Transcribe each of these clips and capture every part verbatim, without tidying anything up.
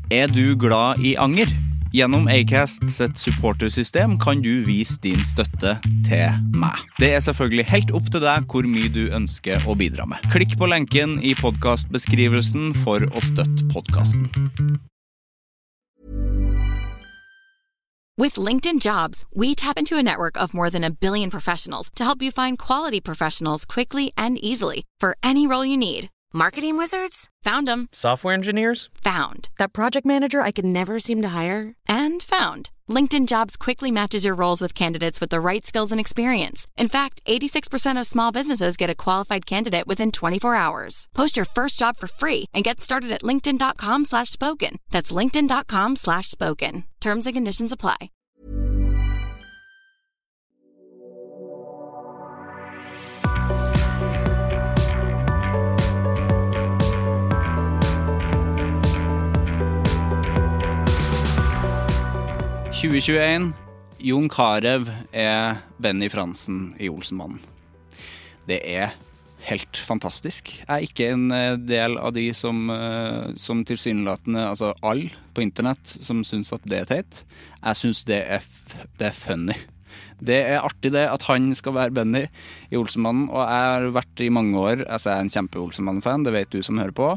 Er du glad i anger? Gjennom Acast sitt supportersystem kan du vise din støtte til meg. Det er selvfølgelig helt opp til deg hvor mye du ønsker å bidra med. Klikk på lenken i podcastbeskrivelsen for å støtte podcasten. With LinkedIn Jobs, we tap into a network of more than a billion professionals to help you find quality professionals quickly and easily for any role you need. Marketing wizards? Found them. Software engineers? Found. That project manager I could never seem to hire? And found. LinkedIn Jobs quickly matches your roles with candidates with the right skills and experience. In fact, eighty-six percent of small businesses get a qualified candidate within twenty-four hours. Post your first job for free and get started at linkedin.com slash spoken. That's linkedin.com slash spoken. Terms and conditions apply. tjue tjueen, Jon Carew er Benny Fransen i Olsenmannen. Det er helt fantastisk. Jeg er ikke en del av de som, som tilsynelatende, altså alle på internett, som synes at det er teit. Jeg synes det er, det er funny. Det er artig det at han skal være Benny i Olsenmannen, og jeg har vært i mange år, altså jeg er en kjempe-Olsenmannen-fan, det vet du som hører på,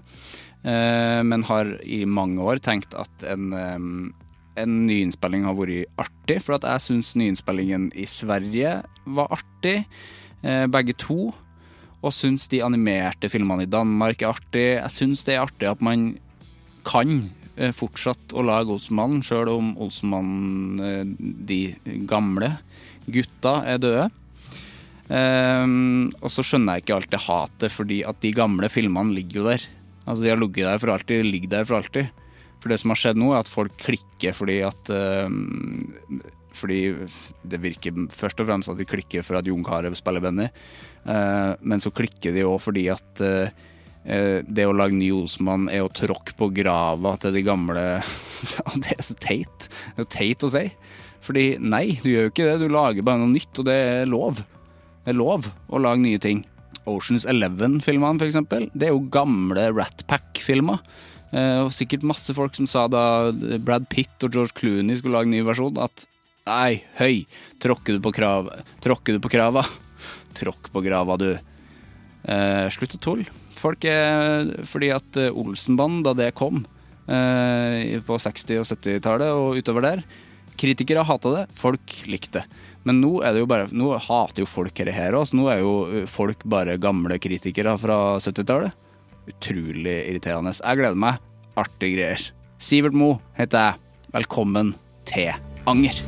men har i mange år tenkt at en... en nyinnspilling har vært artig, for at jeg synes nyinnspillingen i Sverige var artig, eh, begge to, og synes de animerte filmene i Danmark er artig. Jeg synes det er artig at man kan eh, fortsatt å lage Olsenmannen, selv om Olsenmannen, eh, de gamle gutta er døde. Eh, og så skjønner jeg ikke alt det hatet, fordi at de gamle filmene ligger jo der. Altså de har ligget der for alltid, de ligger der for alltid. For det som har skjedd nå er at folk klikker fordi at uh, fordi det virker først og fremst at de klikker for at Jon Carew spiller Benny, uh, men så klikker de også fordi at uh, det å lage ny Olsenmann er å tråkke på grava til de gamle. Det er så teit. Det er teit å si. Fordi nei, du gjør jo ikke det. Du lager bare noe nytt, og det er lov. Det er lov å lage nye ting. Ocean's Eleven-filmene for eksempel, det er jo gamle Rat Pack-filmer. Uh, og sikkert masse folk som sa da Brad Pitt og George Clooney skulle lage en ny versjon at nei, høy, tråkker du på krava tråkker du på krava tråkk på grava du uh, slutt å tull folk er, fordi at uh, Olsenbanden da det kom uh, på seksti- og sytti-tallet og utover der, kritikere hatet det, folk likte det, men nå er det jo bare nå hater jo folk her her også, nå er jo folk bare gamle kritikere fra sytti-tallet. Utrolig irriterende. Jeg gleder meg. Artige greier. Sivert Mo heter jeg. Velkommen til Anger.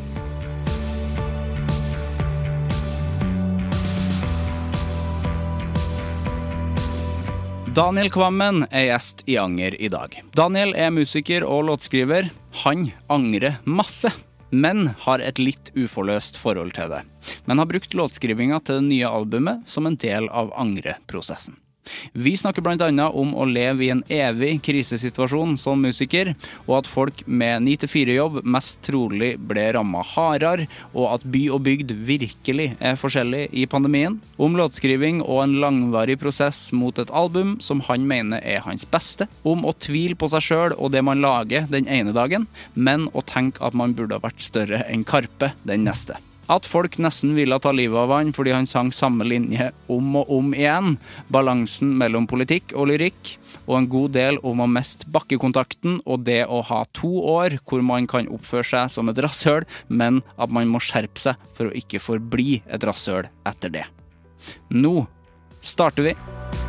Daniel Kvammen er gjest i Anger i dag. Daniel er musiker og låtskriver. Han angrer masse, men har et litt uforløst forhold til det. Men har brukt låtskrivinga til det nye albumet som en del av angreprosessen. Vi snakker blant annet om å leve i en evig krisesituasjon som musiker, og at folk med ni til fire jobb mest trolig ble rammet hardere, og at by og bygd virkelig er forskjellig i pandemien. Om låtskriving og en langvarig prosess mot et album som han mener er hans beste. Om å tvile på seg selv og det man lager den ene dagen, men å tenke at man burde ha vært større enn Karpe den neste. At folk nesten ville ta livet av han fordi han sang samme linje om og om igjen, balansen mellom politikk og lyrikk, og en god del om å miste bakkekontakten og det å ha to år hvor man kan oppføre seg som et rasshøl, men at man må skjerpe seg for å ikke forbli et rasshøl etter det. Nå starter vi.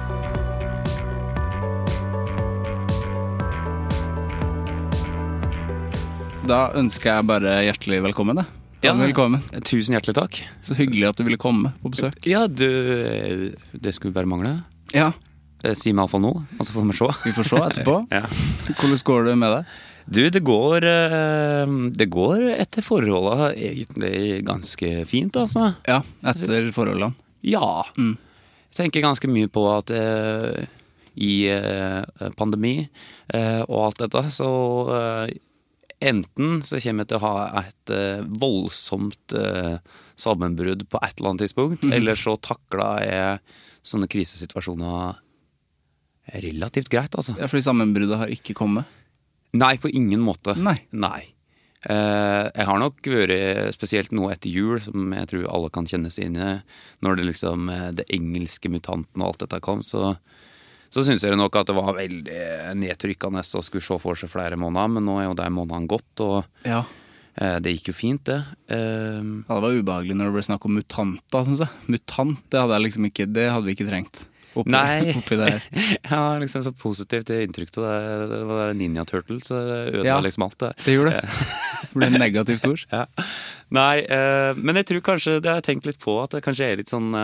Da ønsker jeg bare hjertelig velkommen, da. Ja, velkommen. Tusen hjertelig takk. Så hyggelig at du ville komme på besøk. Ja, du, det skulle bare mangle. Ja. Si meg i hvert fall nå, og så får vi se. Vi får se etterpå. Ja. Hvordan går det med deg? Du, det går, det går etter forholdene egentlig ganske fint, altså. Ja, etter forholdene. Ja. Mm. Jeg tenker ganske mye på at eh, i eh, pandemi eh, og alt dette, så... Eh, Enten så kommer jeg til å ha et uh, voldsomt uh, sammenbrudd på et eller annet tidspunkt, mm. eller så takler jeg sånne krisesituasjoner relativt greit, altså. Ja, fordi sammenbruddet har ikke kommet? Nei, på ingen måte. Nei. Nei. Uh, jeg har nok vært spesielt nå etter jul, som jeg tror alle kan kjenne seg inn i, når det liksom, det engelske mutanten og alt dette kom, så, så synes jeg nok at det var veldig nedtrykkende å skulle se for seg flere måneder, men nå er jo det månedene gått, og ja. uh, det gikk jo fint det. Uh, ja, det var ubehagelig når det ble snakk om mutanter, synes jeg. Mutant, det hadde jeg liksom ikke, det hadde vi ikke trengt. Oppi, Nei, oppi det her. Ja, liksom så positivt inntrykk til det. Det var Ninja Turtle, så det ødela ja, liksom alt det. Det gjorde det. Det ble en negativt ord. Ja. Nei, eh, men jeg tror kanskje, det har jeg tenkt litt på, at det kanskje er litt sånn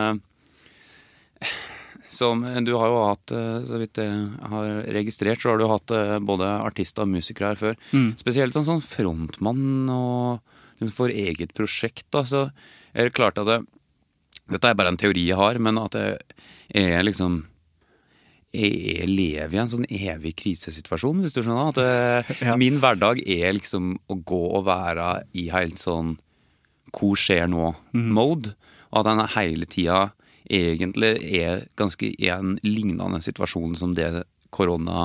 eh, som, du har jo hatt, så vidt jeg har registrert, så har du hatt eh, både artister og musikere her før. Mm. Spesielt en sånn frontmann og liksom for eget prosjekt, da, så er det klart at det, dette er bare en teori jeg har, men at det er liksom jeg lever i en sånn evig krisesituasjon, hvis du skjønner. At det, ja. Min hverdag er liksom å gå og være i helt sånn hvor skjer nå-mode, mm. og at den hele tida egentlig er ganske i en lignende situasjon som det korona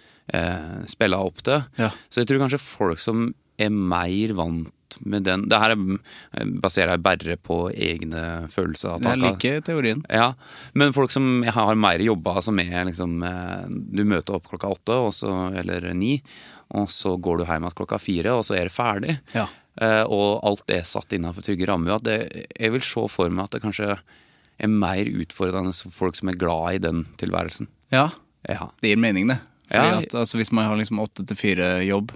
eh, spiller opp til. Ja. Så jeg tror kanskje folk som er mer vant med den, det her baserer jeg bare på egne følelser. Jeg liker teorien. Ja, men folk som har mer jobba, som er liksom, du møter opp klokka åtte, og så, eller ni, og så går du hjem klokka fire, og så er det ferdig. Ja. Og alt er satt innenfor trygge rammer. At det, jeg vil se for meg at det kanskje er mer utfordrende for folk som er glad i den tilværelsen. Ja, ja. Det gir mening det. Fordi Ja. at, altså, hvis man har liksom åtte til fire jobb,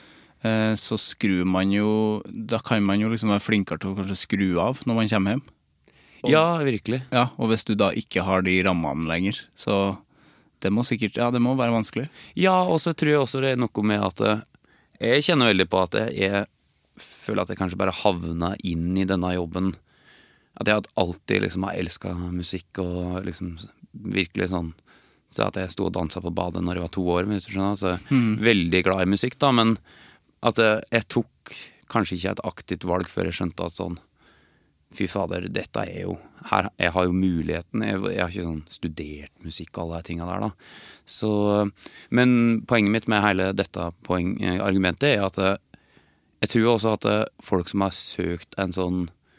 så skrur man jo, da kan man jo liksom være flinkere til å kanskje skru av når man kommer hjem. Og, ja, virkelig. Ja, og hvis du da ikke har de rammene lenger, så det må sikkert, ja, det må være vanskelig. Ja, og så tror jeg også det er noe med at jeg kjenner veldig på at jeg føler at jeg kanskje bare havner inn i denne jobben. At jeg alltid liksom har elsket musikk og liksom virkelig sånn, så at jeg stod og danset på badet når jeg var to år, hvis du skjønner, så mm. veldig glad i musikk da, men at jeg tok kanskje ikke et aktivt valg før jeg skjønte at sånn, fy fader, dette er jo, her, jeg har jo muligheten, jeg, jeg har ikke sånn studert musikk og alle de tingene der da. Så, men poenget mitt med hele dette poeng, argumentet er at jeg tror også at folk som har søkt en sånn,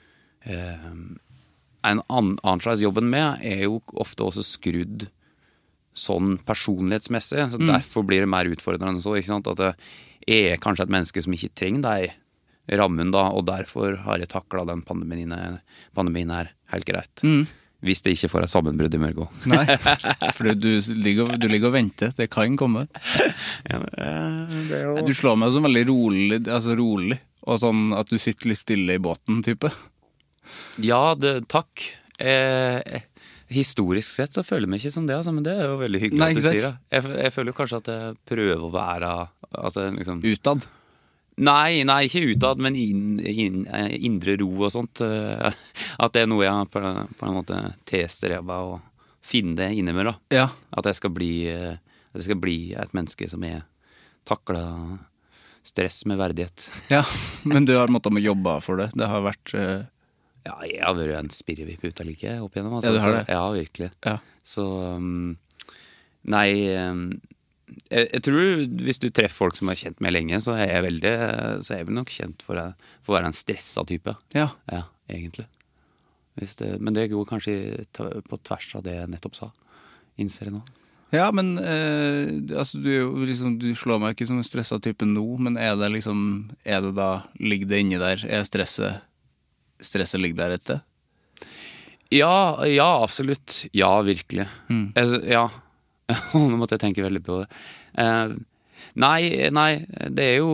eh, en annen slags jobben med, er jo ofte også skrudd sånn personlighetsmessig, så mm. derfor blir det mer utfordrende så, ikke sant, at jeg er kanskje et menneske som ikke trenger deg rammen da, og derfor har jeg taklet den pandemien, pandemien her helt greit. Mm. Hvis det ikke får et sammenbrudd i Mørgå. Nei, for du ligger, du ligger og venter, det kan komme. Ja, det er jo... Du slår meg som veldig rolig, altså rolig, og sånn at du sitter litt stille i båten, type. Ja, det, takk. Eh, historisk sett så føler jeg meg ikke som det, altså, men det er jo veldig hyggelig. Nei, at du sier det. Jeg, jeg føler kanskje at jeg prøver å være altså, liksom... utad? Nei, nei, ikke utad, men inn, inn, indre ro og sånt. At det er noe jeg på, på en måte testrever og finne det inni meg da. Ja. At jeg skal bli, at jeg skal bli et menneske som er taklet stress med verdighet. Ja, men du har måttet jobbe for det. Det har vært... Uh... Ja, jeg har vært en spirrevipp ut av like opp igjennom. Altså. Ja, du har det? Så, ja, virkelig. Ja. Så, um, nei, um, jeg, jeg tror hvis du treffer folk som har kjent meg lenge, så er jeg veldig, så er jeg vel nok kjent for, for å være en stresset type. Ja. Ja, egentlig. Hvis det, men det går kanskje på tvers av det jeg nettopp sa. Innser jeg nå. Ja, men eh, altså, du, liksom, du slår meg ikke som en stresset type nå, men er det liksom, er det da, ligger det inni der, er stresset stresset ligger der et sted? Ja, ja, absolutt. Ja, virkelig. Mm. Jeg, ja, nå måtte jeg tenke veldig på det. Eh, nei, nei, det er jo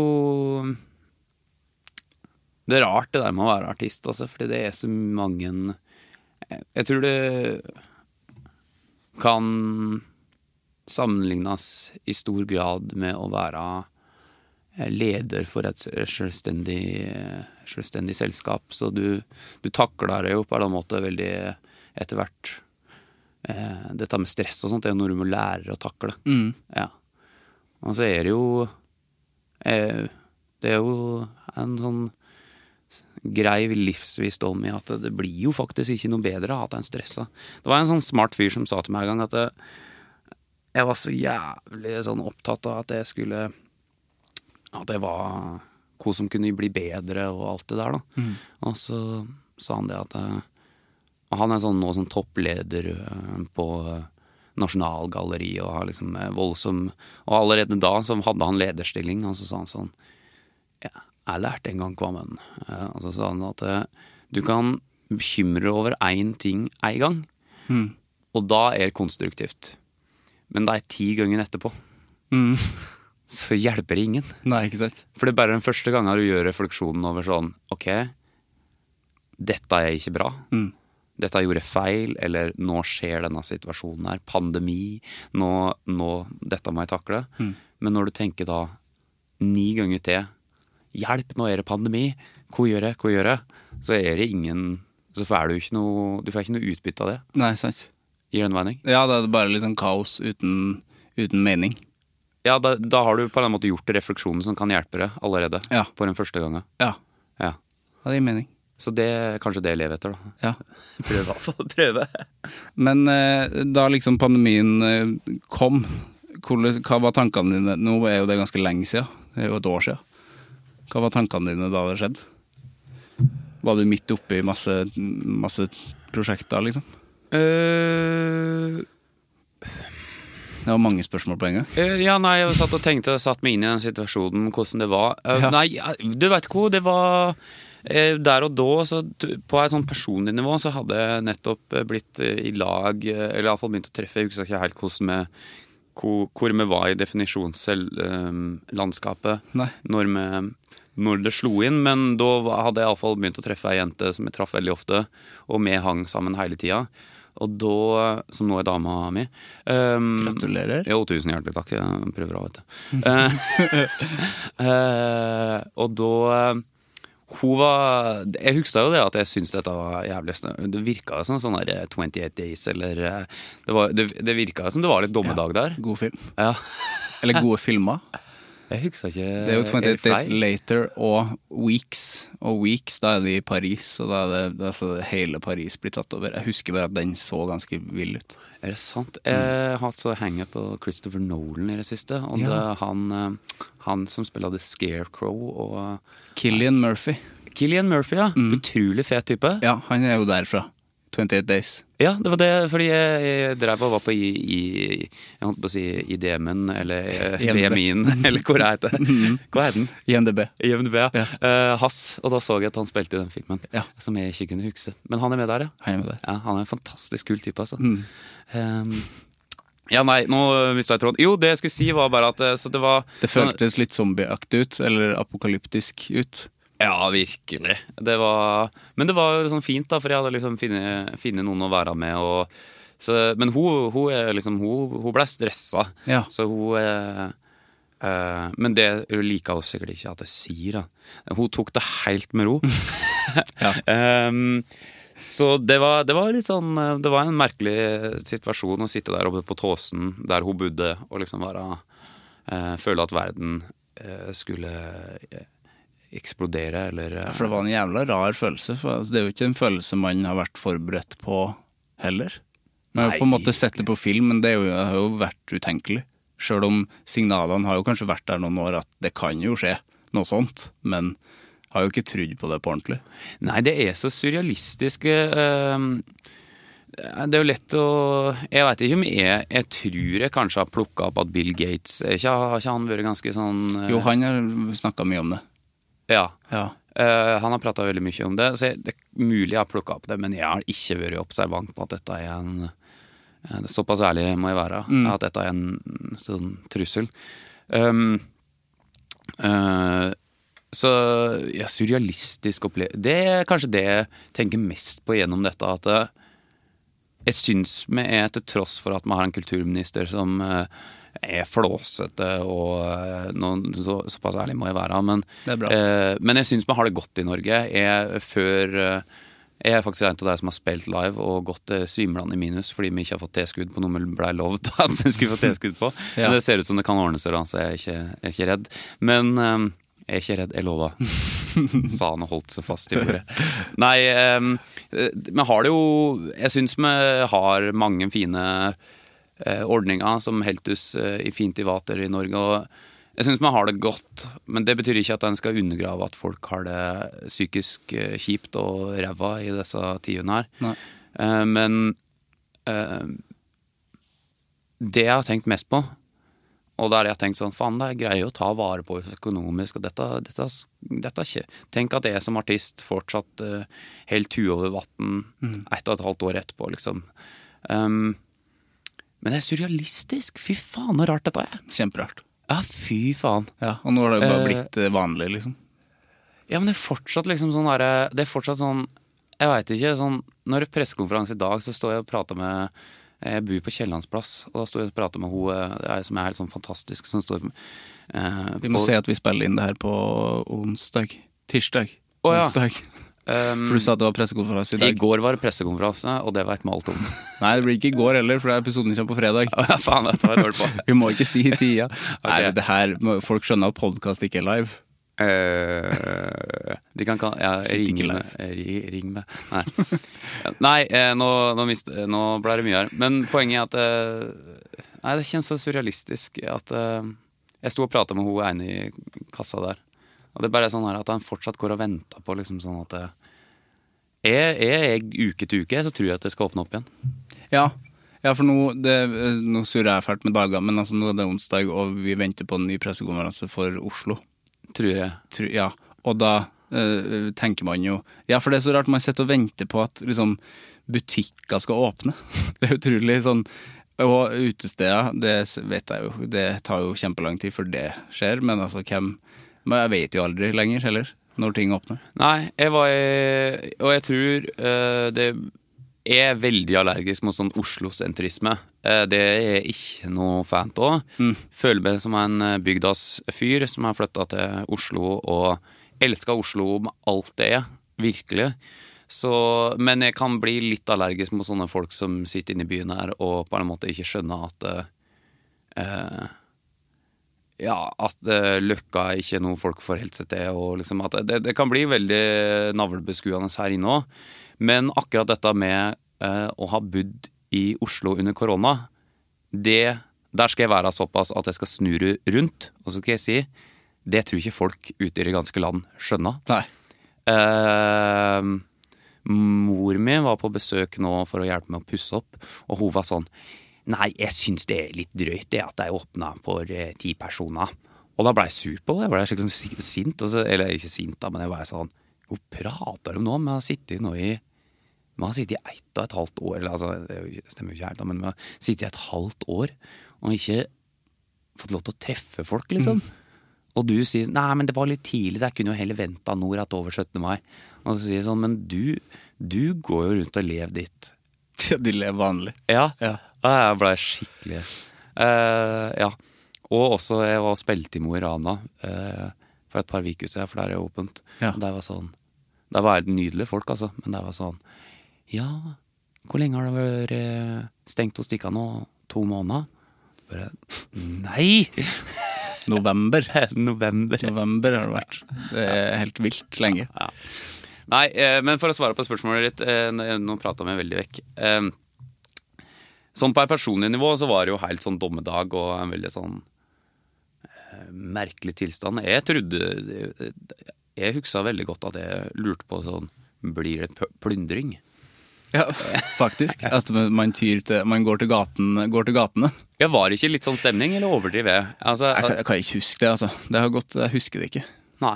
det er rart det der med å være artist, altså, fordi det er så mange jeg tror det kan sammenlignes i stor grad med å være leder for et selvstendig, selvstendig selskap, så du, du takler det jo på en måte veldig etter hvert. Eh, dette med stress og sånt er noe du må lære å takle. Mm. Ja. Og så er det jo eh, det er jo en sånn grei livsvisdom i at det blir jo faktisk ikke noe bedre av at en stresser. Det var en sånn smart fyr som sa til meg en gang at det, jeg var så jævlig sånn opptatt av at jeg skulle at det var hva som kunne bli bedre og alt det der da. Mm. Og så sa han det at han er sånn, nå som toppleder på Nasjonalgalleriet og har liksom voldsom, og allerede da så hadde han lederstilling, og så sa han sånn, ja, jeg lærte en gang Kvammen, og så sa han at du kan bekymre over en ting en gang, mm. og da er det konstruktivt. Men det er ti ganger etterpå. Mm. Så hjelper det ingen. Nei, ikke sant? For det er bare den første gangen du gjør refleksjonen over sånn, ok, dette er ikke bra. Mm. Dette gjorde feil, eller nå skjer denne situasjonen her, pandemi, nå, nå dette må jeg takle. Mm. Men når du tenker da, ni ganger til, hjelp, nå er det pandemi, hva gjør jeg, hva gjør jeg? Så er det ingen, så får du ikke noe, du får ikke noe utbytte av det. Nei, sant. Gir det en mening? Ja, det er bare litt sånn kaos uten, uten mening. Ja, da, da har du på en måte gjort refleksjonen som kan hjelpe deg allerede, ja. På den første gangen. Ja, ja. Ja, det gir mening. Så det er kanskje det jeg lever etter da. Ja. Prøve, prøve. Men eh, da liksom pandemien eh, kom, hva var tankene dine? Nå er jo det ganske lenge siden, det er jo et år siden. Hva var tankene dine da det skjedde? Var du midt oppe i masse, masse prosjekter liksom? Øh... Uh... Det var mange spørsmål på en gang. Uh, ja, nei, jeg satt og tenkte, satt meg inn i den situasjonen, hvordan det var. Uh, ja. Nei, du vet hva, det var uh, der og da, så på et sånn personlig nivå, så hadde jeg nettopp blitt uh, i lag, uh, eller i alle fall begynt å treffe, jeg husker ikke helt hvordan vi, hvor, hvor vi var i definisjonslandskapet, uh, når, vi, når det slo inn, men da hadde jeg i alle fall begynt å treffe en jente som jeg traff veldig ofte, og vi hang sammen hele tiden. Og da, som nå er dama mi um, gratulerer. Jo, tusen hjertelig takk. Jeg prøver av, vet du. uh, uh, og da hun var, jeg husker jo det at jeg synes dette var jævlig snø. Det virket som sånn der twenty-eight days, eller det, var, det, det virket som det var litt dommedag der. Ja, god film. Ja. Eller gode filmer. Jeg husker ikke. Det er jo twenty-eight Days Later og Weeks. Og Weeks, da er det i Paris, og da er det, det er så hele Paris blir tatt over. Jeg husker bare at den så ganske vill ut. Er det sant? Jeg har hatt så henger på Christopher Nolan i det siste, og ja. Det er han, han som spiller The Scarecrow og... Cillian Murphy. Cillian Murphy, ja. Mm. Utrolig fet type. Ja, han er jo derfra. twenty-eight Days. Ja, det var det, fordi jeg, jeg drev og var på i, i, jeg holdt på å si I D M-en, eller D M I-en, eller hvor er det? Hva er den? I M D B. I M D B, ja. ja. Uh, Hass, og da så jeg at han spilte i den filmen, ja. Som jeg ikke kunne huske. Men han er med der, ja. Han er med der. Ja, han er en fantastisk kul type, altså. Mm. Um, ja, nei, nå mistet jeg tråden. Jo, det jeg skulle si var bare at så det var... Det føltes litt zombieakt ut, eller apokalyptisk ut. Ja, virkelig. Det var, men det var sånn fint da, for jeg hadde liksom finnet, finnet noen å være med. Og, så, men hun, hun, er liksom, hun, hun ble stresset. Ja. Så hun... Eh, eh, men det liker hun sikkert ikke at jeg sier. Da. Hun tok det helt med ro. Ja. um, så det var, det var litt sånn... Det var en merkelig situasjon å sitte der oppe på Tåsen, der hun bodde, og liksom bare eh, føle at verden eh, skulle... Eh, eksplodere, eller... Ja, for det var en jævla rar følelse, for altså, det er jo ikke en følelse man har vært forberedt på heller. Man har jo på en måte sett det på film, men det, er jo, det har jo vært utenkelig. Selv om signalene har jo kanskje vært der noen år at det kan jo skje noe sånt, men har jo ikke trodd på det på ordentlig. Nei, det er så surrealistisk. Det er jo lett å... Jeg vet ikke om jeg... Jeg tror jeg kanskje har plukket opp at Bill Gates... Ikke, har ikke han vært ganske sånn... Jo, han har snakket mye om det. Ja, ja. Uh, han har pratet veldig mye om det, så jeg, det er mulig jeg har plukket opp det, men jeg har ikke vært observant på at dette er en, uh, såpass ærlig må jeg være, mm. at dette er en sånn trussel. Um, uh, så ja, surrealistisk opplevelse, det er kanskje det jeg tenker mest på gjennom dette, at uh, jeg synes vi er til tross for at vi har en kulturminister som... Uh, er flåsete og noen, så, såpass ærlig må jeg være, men, eh, men jeg synes vi har det godt i Norge. Jeg, før, jeg er faktisk en av de som har spilt live og gått eh, svimlende i minus fordi vi ikke har fått tilskudd på noe vi ble lovd at vi skulle få tilskudd på. Ja. Men det ser ut som det kan ordne seg, så jeg er ikke, jeg er ikke redd. Men eh, jeg er ikke redd, jeg lover. Sa han og holdt seg fast i ordet. Nei, eh, vi har det jo, jeg synes vi har mange fine ordninger som heltes i fint i vater i Norge, og Jeg synes man har det godt, men det betyr ikke at en skal undergrave at folk har det psykisk kjipt og ræva i disse tidene her. Nei. Uh, men uh, det jeg har tenkt mest på, og der jeg har tenkt sånn, faen, det er greie å ta vare på økonomisk, og dette, dette, dette ikke. Tenk at jeg som artist fortsatt uh, helt huet over vatten mm. ett og et halvt år etterpå, liksom. Um, men det er surrealistisk. Fy faen, hvor rart dette er. Kjemperart. Ja, fy faen. Ja, og nå har det jo bare blitt uh, vanlig, liksom. Ja, men det er fortsatt liksom sånn der, det er fortsatt sånn, jeg vet ikke, sånn, når det er pressekonferanse i dag, så står jeg og prater med, jeg bor på Kjellandsplass, og da står jeg og prater med hun som er helt sånn fantastisk, som står eh, Vi må på, se at vi spiller inn det her på onsdag, tirsdag, oh, ja. onsdag. Um, for du sa at det var pressekonferanse i dag. I går var det pressekonferanse, og det vet vi alt om. Nei, det blir ikke i går heller, for det er episoden kommer på fredag. Ja, faen, dette var jeg dårlig på. Vi må ikke si tida. Okay. Nei, det her, folk skjønner at podcast ikke er live. Uh, de kan kan ja, ring med, ring med. Nei, Nei eh, nå, nå, mist, nå ble det mye her. Men poenget er at eh, Nei, det kjennes så surrealistisk at eh, jeg sto og pratet med hun ene i kassa der. Og det er bare sånn her at han fortsatt går og venter på liksom sånn at er, er jeg uke til uke, så tror jeg at det skal åpne opp igjen. Ja, ja for nå, det, nå surrer jeg fælt med dager, men altså nå er det onsdag, og vi venter på en ny pressekonferanse for Oslo. Tror jeg. Tror, ja, og da uh, tenker man jo, ja, for det er så rart man sitter og venter på at liksom butikker skal åpne. Det er utrolig sånn, og utesteder, det vet jeg jo, det tar jo kjempelang tid før det skjer, men altså hvem, men jeg vet jo aldri lenger heller, når ting åpner. Nei, jeg var i, og jeg tror uh, det er veldig allergisk mot sånn Oslo-sentrisme. Uh, det er ikke noe fant også. Mm. Føler meg som en bygdas fyr som har flyttet til Oslo og elsker Oslo med alt det er, virkelig. Så, men jeg kan bli litt allergisk mot sånne folk som sitter inne i byen her og på en måte ikke skjønner at uh, ja, at uh, løkka er ikke noe folk får helt seg til, og liksom at det, det kan bli veldig navlebeskuende her inne også. Men akkurat dette med uh, å ha bodd i Oslo under korona, det, der skal jeg være såpass at jeg skal snurre rundt, og så skal jeg si, det tror ikke folk ute i det ganske land skjønner. Nei. Uh, mor mi var på besøk nå for å hjelpe meg å pusse opp, og hun var sånn, nei, jeg synes det er litt drøyt det at jeg åpnet for eh, ti personer. Og da ble jeg sur på det, jeg ble skikkelig sånn sint, altså, eller ikke sint da, men jeg var sånn, hvor prater de nå? Vi har sittet nå i, vi har sittet i ett og et halvt år, eller altså, det stemmer jo ikke helt da, men vi har sittet i et halvt år, og ikke fått lov til å treffe folk, liksom. Mm. Og du sier, nei, men det var litt tidlig, jeg kunne jo heller ventet nå rett over syttende mai. Og så sier jeg sånn, men du, du går jo rundt og lever ditt. De lever vanlig. Ja, ja. Jeg ble skikkelig uh, ja, og også jeg var spilt i Mo i Rana uh, for et par uker siden, for der er det åpent, ja. Og det var sånn, det var nydelige folk altså, men det var sånn, ja, hvor lenge har det vært stengt hos dere nå? To måneder? Bare, nei! November. November. November har det vært. Det er helt vilt lenge. Ja. Nei, eh, men for å svare på spørsmålet ditt, eh, nå pratet vi veldig vekk. Eh, Sånn på et personlig nivå så var det jo helt sånn dommedag og en veldig sånn eh, merkelig tilstand. Jeg trodde, jeg, jeg husker veldig godt at jeg lurte på sånn, blir det plyndring? Ja, faktisk. Altså, man, tyr til, man går, til gaten, går til gatene. Jeg var ikke litt sånn stemning, eller overdriver jeg? Altså, jeg, jeg kan ikke huske det, altså. Det har gått, jeg husker det ikke. Nei.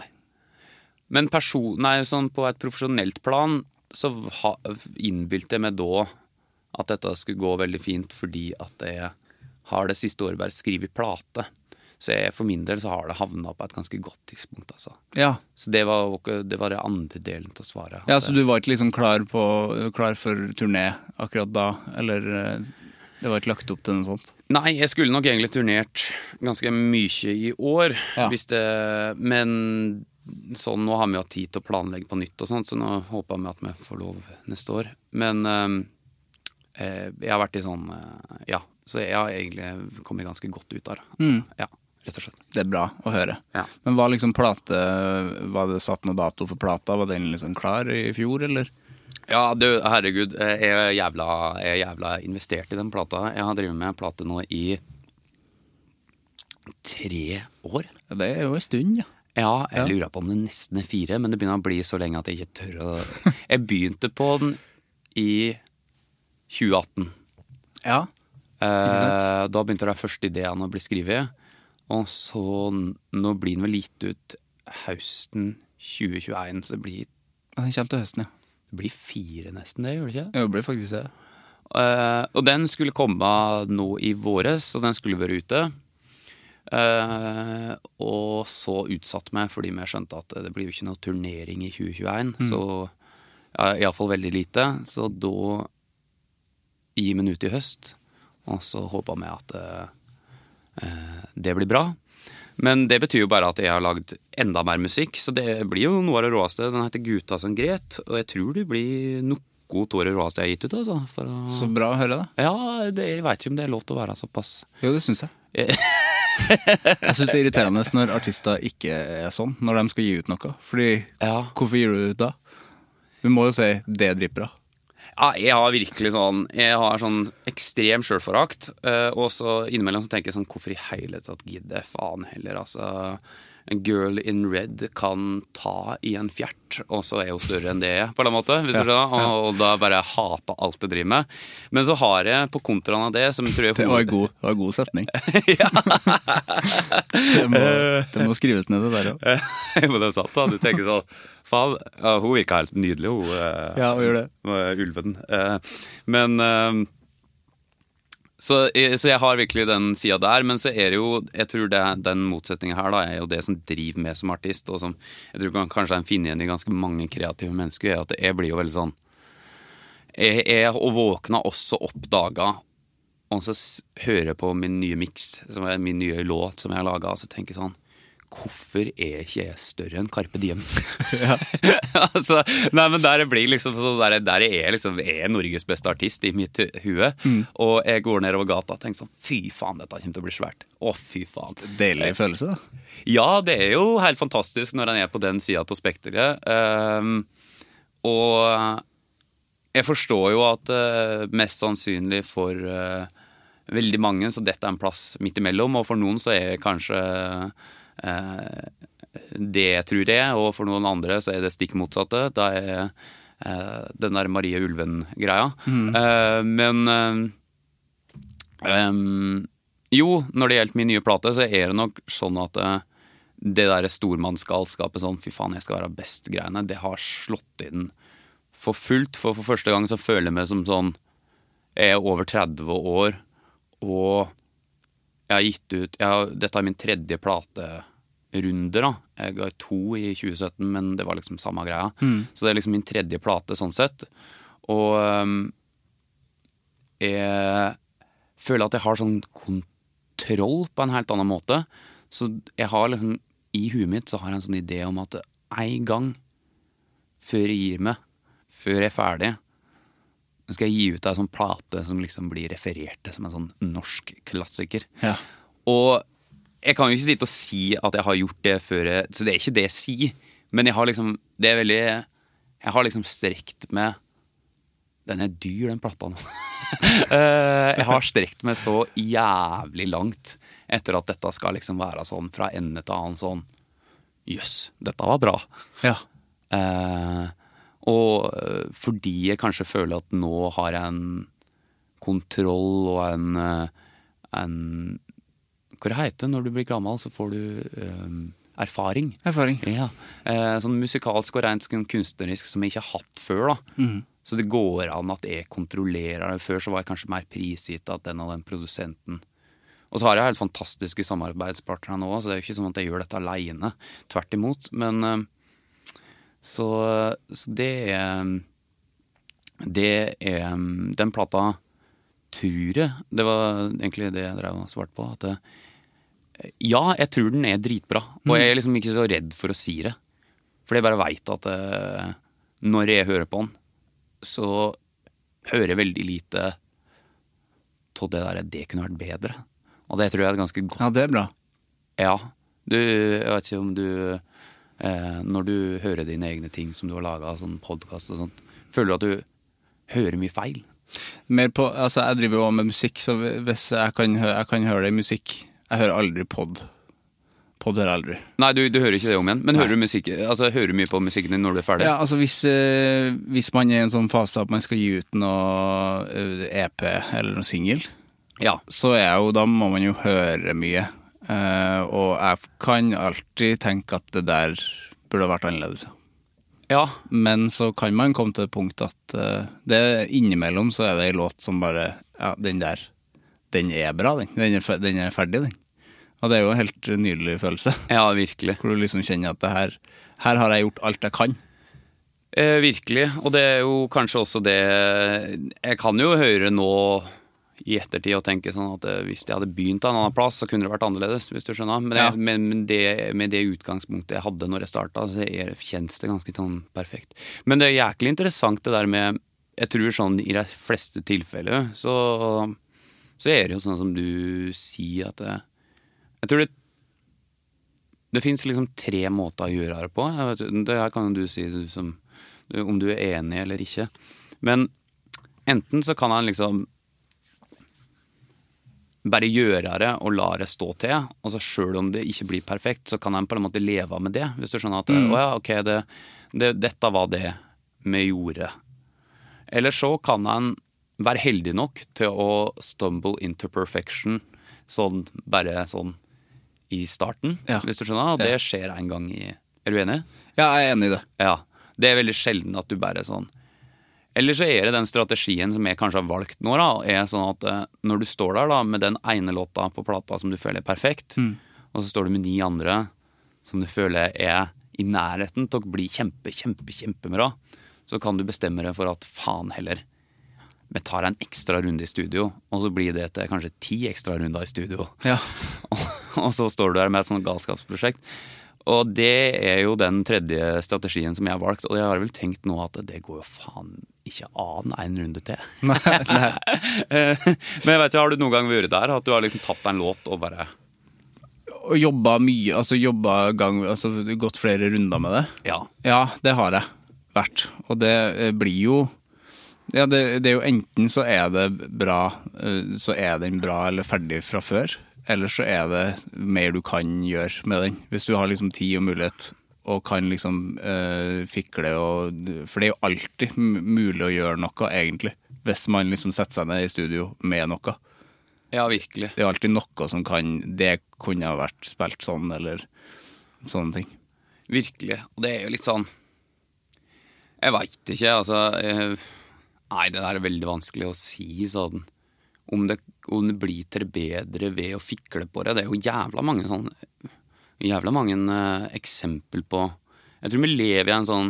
Men person, nei, sånn på et profesjonelt plan så ha, innbilte jeg meg da at dette skulle gå veldig fint fordi at jeg har det siste året bare skrivet plate. Så jeg, for min del så har det havnet på et ganske godt tidspunkt, altså. Ja. Så det var, det var det andre delen til å svare. Ja, så du var ikke liksom klar, på, klar for turné akkurat da, eller det var ikke lagt opp til noe sånt? Nei, jeg skulle nok egentlig turnert ganske mye i år, ja. Hvis det, men sånn, nå har vi jo tid til å planlegge på nytt og sånt, så nå håper vi at vi får lov neste år. Men eh, jeg har vært i sånn, eh, ja, så jeg har egentlig kommet ganske godt ut der. Mm. Ja, rett og slett. Det er bra å høre. Ja. Men var liksom plate, var det satt noe dato for plata? Var den liksom klar i fjor, eller? Ja, du, herregud, jeg er jævla, jeg er jævla investert i den plata. Jeg har drevet med en plate nå i tre år. Det er jo en stund, ja. Ja, jeg Ja. lurer på om det nesten er fire, men det begynner å bli så lenge at jeg ikke tør å... Jeg begynte på den i tjue atten. Ja, Eh, da begynte de første ideene å bli skrevet, og så nå blir den vel gitt ut høsten tjue tjueen, så det blir, den kommer til høsten, ja. det blir fire nesten det, gjør det ikke? Det blir faktisk det. Eh, og den skulle komme nå i våres, og den skulle være ute. Eh, og så utsatt meg, fordi vi skjønte at det blir jo ikke noe turnering i tjue tjueen, mm. så ja, i alle fall veldig lite. Så da gir vi den ut i høst, og så håper vi at eh, det blir bra. Men det betyr jo bare at jeg har lagd enda mer musikk, så det blir jo noe av det råeste. Den heter Guta som gret, og jeg tror det blir noe av det råeste jeg har gitt ut. Altså, for å... Så bra å høre det. Ja, det, jeg vet ikke om det er lov til å være såpass. Jo, det synes jeg. Jeg synes det er irriterende når artister ikke er sånn, når de skal gi ut noe. Fordi, ja. Hvorfor gir du ut da? Vi må jo si, det er dritbra. Ja, jeg har virkelig sånn, jeg har sånn ekstrem selvforakt, uh, og så innimellom så tenker jeg sånn, hvorfor i hele tatt gidde faen heller, altså, en girl in red kan ta i en fjert, og så er hun større enn det jeg, på den måte, hvis ja, du skjønner, og, og da bare hata alt det driver med. Men så har jeg på kontraen av det, som tror jeg... Det var en god, det var en god setning. Ja. det, må, det må skrives ned det der, ja. Men det er sant da, du tenker sånn, faen, ja, hun virker helt nydelig, hun. Ja, hun gjør det. Ulven. Men... Så, så jeg har virkelig den siden der, men så er det jo, jeg tror det, den motsetningen her da, er jo det som driver med som artist, og som jeg tror kanskje er en finne igjen i ganske mange kreative mennesker, er at jeg blir jo veldig sånn, jeg, jeg og våkna også opp dager, og så hører jeg på min nye mix, som er min nye låt som jeg har laget, og så tenker jeg sånn, hvorfor er ikke jeg større enn Carpe Diem? Ja. Altså, nei, men der blir liksom så der, der er jeg liksom er Norges beste artist i mitt hue, mm. og jeg går ned over gata og tenker sånn, fy faen, dette kommer til å bli svært. Å, fy faen. Deilig følelse da? Ja, det er jo helt fantastisk når han er på den siden til spekteret. Um, og jeg forstår jo at uh, mest sannsynlig for uh, veldig mange, så dette er en plass midt imellom, og for noen så er kanskje Eh, det jeg tror det, og for noen andre så er det stikk motsatte. Da er eh, den der Marie Ulven-greia. Mm. Eh, men eh, um, jo, når det gjelder min nye plate, så er det nok sånn at eh, det der stormannsgalskapet sånn, fy faen, jeg skal være best greiene, det har slått inn for fullt. For for første gang så føler jeg meg som sånn, jeg er over tretti år, og jeg har gitt ut, jeg har, dette er min tredje platerunde da, jeg ga to i tjue sytten, men det var liksom samme greia, mm. så det er liksom min tredje plate sånn sett, og um, jeg føler at jeg har sånn kontroll på en helt annen måte, så jeg har liksom, i huet mitt så har jeg en sånn idé om at en gang før jeg gir meg, før jeg er ferdig, nå skal jeg gi ut en sånn plate som liksom blir referert som en sånn norsk klassiker. Ja. Og jeg kan jo ikke sitte og si at jeg har gjort det før, jeg, så det er ikke det jeg sier, men jeg har liksom, det er veldig, jeg har liksom strekt med, den er dyr den plata nå. Jeg har strekt meg så jævlig langt etter at dette skal liksom være sånn fra ende til annen sånn, jøss, dette var bra. Ja. Eh, Og fordi jeg kanskje føler at nå har jeg en kontroll og en, en hva det heter når du blir gammel, så får du um, erfaring. Erfaring. Ja. Eh, sånn musikalsk og rent kunstnerisk som jeg ikke har hatt før da. Mm. Så det går an at jeg kontrollerer det. Før så var jeg kanskje mer prisgitt at den og den produsenten. Og så har jeg helt fantastiske samarbeidspartnere nå, så det er jo ikke sånn at jeg gjør dette alene. Tvert imot, men... Uh, Så, så det er det er den plata tror jeg, det var egentlig det jeg drev og svarte på, at det, ja, jeg tror den er dritbra, og jeg er liksom ikke så redd for å si det, for jeg bare vet at det, når jeg hører på den, så hører jeg veldig lite til det der, det kunne vært bedre, og det tror jeg er ganske godt. Ja, det er bra. Ja, du, jeg vet ikke om du... Eh, når du hører dine egne ting som du har laget, sånn podcast og sånt, føler du at du hører mye feil? Mer på, altså jeg driver jo med musikk, så hvis jeg kan, jeg kan høre det i musikk, Jeg hører aldri podd. Podd hører jeg aldri. Nei, du, du hører ikke det om igjen. Men hører du, musikk, altså, hører du mye på musikken din når du er ferdig? Ja, altså hvis, eh, hvis man er i en sånn fase at man skal gi ut noe eh, E P eller noe single, Ja. så er jeg jo, da må man jo høre mye. Eh, og jeg kan alltid tenke at det der burde ha vært annerledes. Ja. Men så kan man komme til et punkt at uh, det innimellom så er det en låt som bare, ja, den der, den er bra, den. Den er, fer- den er ferdig, den. Og det er jo en helt nydelig følelse. Ja, virkelig. Hvor du liksom kjenner at det her, her har jeg gjort alt jeg kan. Eh, virkelig, og det er jo kanskje også det, jeg kan jo høre nå i ettertid og tenke sånn at eh, hvis jeg hadde begynt av en annen plass, så kunne det vært annerledes, hvis du skjønner. Men, Ja. jeg, men, men det, med det utgangspunktet jeg hadde når jeg startet, så er, kjennes det ganske sånn perfekt. Men det er jæklig interessant det der med, jeg tror sånn i de fleste tilfeller, så, så er det jo sånn som du sier at det, jeg tror det, det finnes liksom tre måter å gjøre det på. Jeg vet, det her kan jo du si som, om du er enig eller ikke. Men enten så kan han liksom bare gjøre det og la det stå til, og så selv om det ikke blir perfekt, så kan han på en måte leve med det, hvis du skjønner at, mm. åja, ok, det, det, dette var det vi gjorde. Eller så kan han være heldig nok til å stumble into perfection, sånn, bare sånn i starten, Ja. hvis du skjønner, og det Ja. skjer en gang i, er du enig? Ja, jeg er enig i det. Ja, det er veldig sjelden at du bare sånn. Eller så er det den strategien som jeg kanskje har valgt nå da, er sånn at eh, når du står der da med den ene låta på plata som du føler er perfekt, Mm. og så står du med ni andre som du føler er i nærheten til å bli kjempe, kjempe, kjempebra, så kan du bestemme deg for at faen heller, vi tar en ekstra runde i studio, og så blir det til kanskje ti ekstra runder i studio. Ja. Og, og så står du der med et sånt galskapsprosjekt. Og det er jo den tredje strategien som jeg har valgt, og jeg har vel tenkt nå at det går jo faen ikke an en runde til. Nei, nei. Men jeg vet ikke, har du noen gang vært der, at du har liksom tatt en låt og bare... Og jobba mye, altså jobba gang, altså gått flere runder med det. Ja. Ja, det har jeg vært. Og det eh, blir jo, ja, det, det er jo enten så er det bra, eh, så er den bra eller ferdig fra før, eller så er det mer du kan gjøre med den. Hvis du har liksom tid og mulighet, og kan liksom eh, fikle, og, for det er jo alltid m- mulig å gjøre noe egentlig, hvis man liksom setter seg ned i studio med noe. Ja, virkelig. Det er alltid noe som kan, det kunne ha vært spilt sånn, eller sånne ting. Virkelig. Og det er jo litt sånn, jeg vet ikke, altså, jeg, nei, det der er veldig vanskelig å si sånn. Om det, om det blir til det bedre ved å fikle på det. Det er jo jævla mange sånn, jævla mange uh, eksempel på, jeg tror vi lever i en sånn,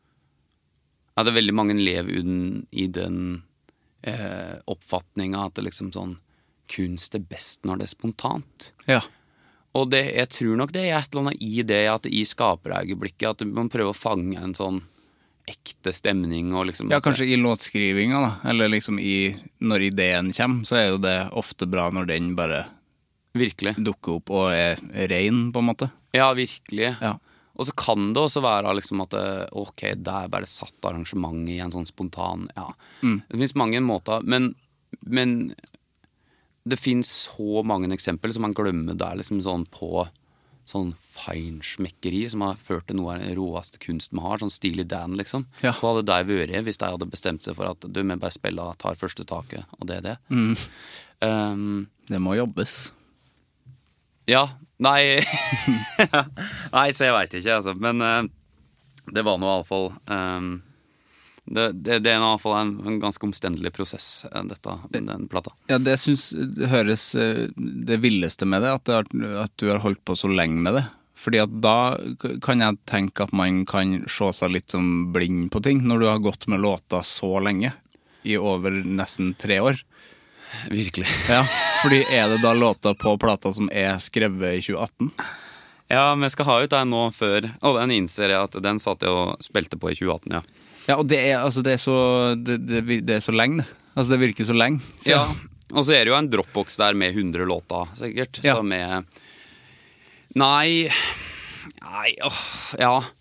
ja, det er veldig mange lever uden, i den uh, oppfatningen at det liksom sånn, kunst er best når det er spontant. Ja. Og det, jeg tror nok det er et eller annet i det, at i skaperøyeblikket, at man prøver å fange en sånn ekte stemning og liksom... Ja, kanskje i låtskrivinga da, eller liksom i, når ideen kommer, så er jo det ofte bra når den bare Virkelig. dukker opp og er ren, på en måte. Ja, virkelig. Ja. Og så kan det også være liksom at det, ok, det er bare satt arrangement i en sånn spontan, ja. Mm. Det finnes mange måter, men, men det finnes så mange eksempler som man glemmer der liksom sånn på sånn feinschmeckeri som har ført til noe av den råeste kunst man har, sånn Steely Dan liksom. Ja. Hva hadde der vært hvis de hadde bestemt seg for at du med bare spiller, tar første taket, og det er det. Mm. Um, Det må jobbes. ja, nei, nei, så jeg vet ikke, altså, men uh, det var nå i alle fall, um, det, det, det er i alle fall en, en ganske omstendelig prosess, dette, den plata. Ja, det synes det høres eh, det villeste med det, at, det har, at du har holdt på så lenge med det. Fordi at da kan jeg tenke at man kan se seg litt som blind på ting, når du har gått med låta så lenge, i over nesten tre år. Virkelig. Ja, fordi er det da låta på plata som er skrevet i tjue atten? Ja, men jeg skal ha ut den nå før, og den innser jeg at den satt jeg og spilte på i tjue atten, ja. Ja, og det er, altså, det er, så, det, det, det er så lenge, det. Altså, det virker så lenge. Så. Ja, og så er det jo en Dropbox der med hundre låter, sikkert. Ja. Så med... Nei... Nei, åh, ja.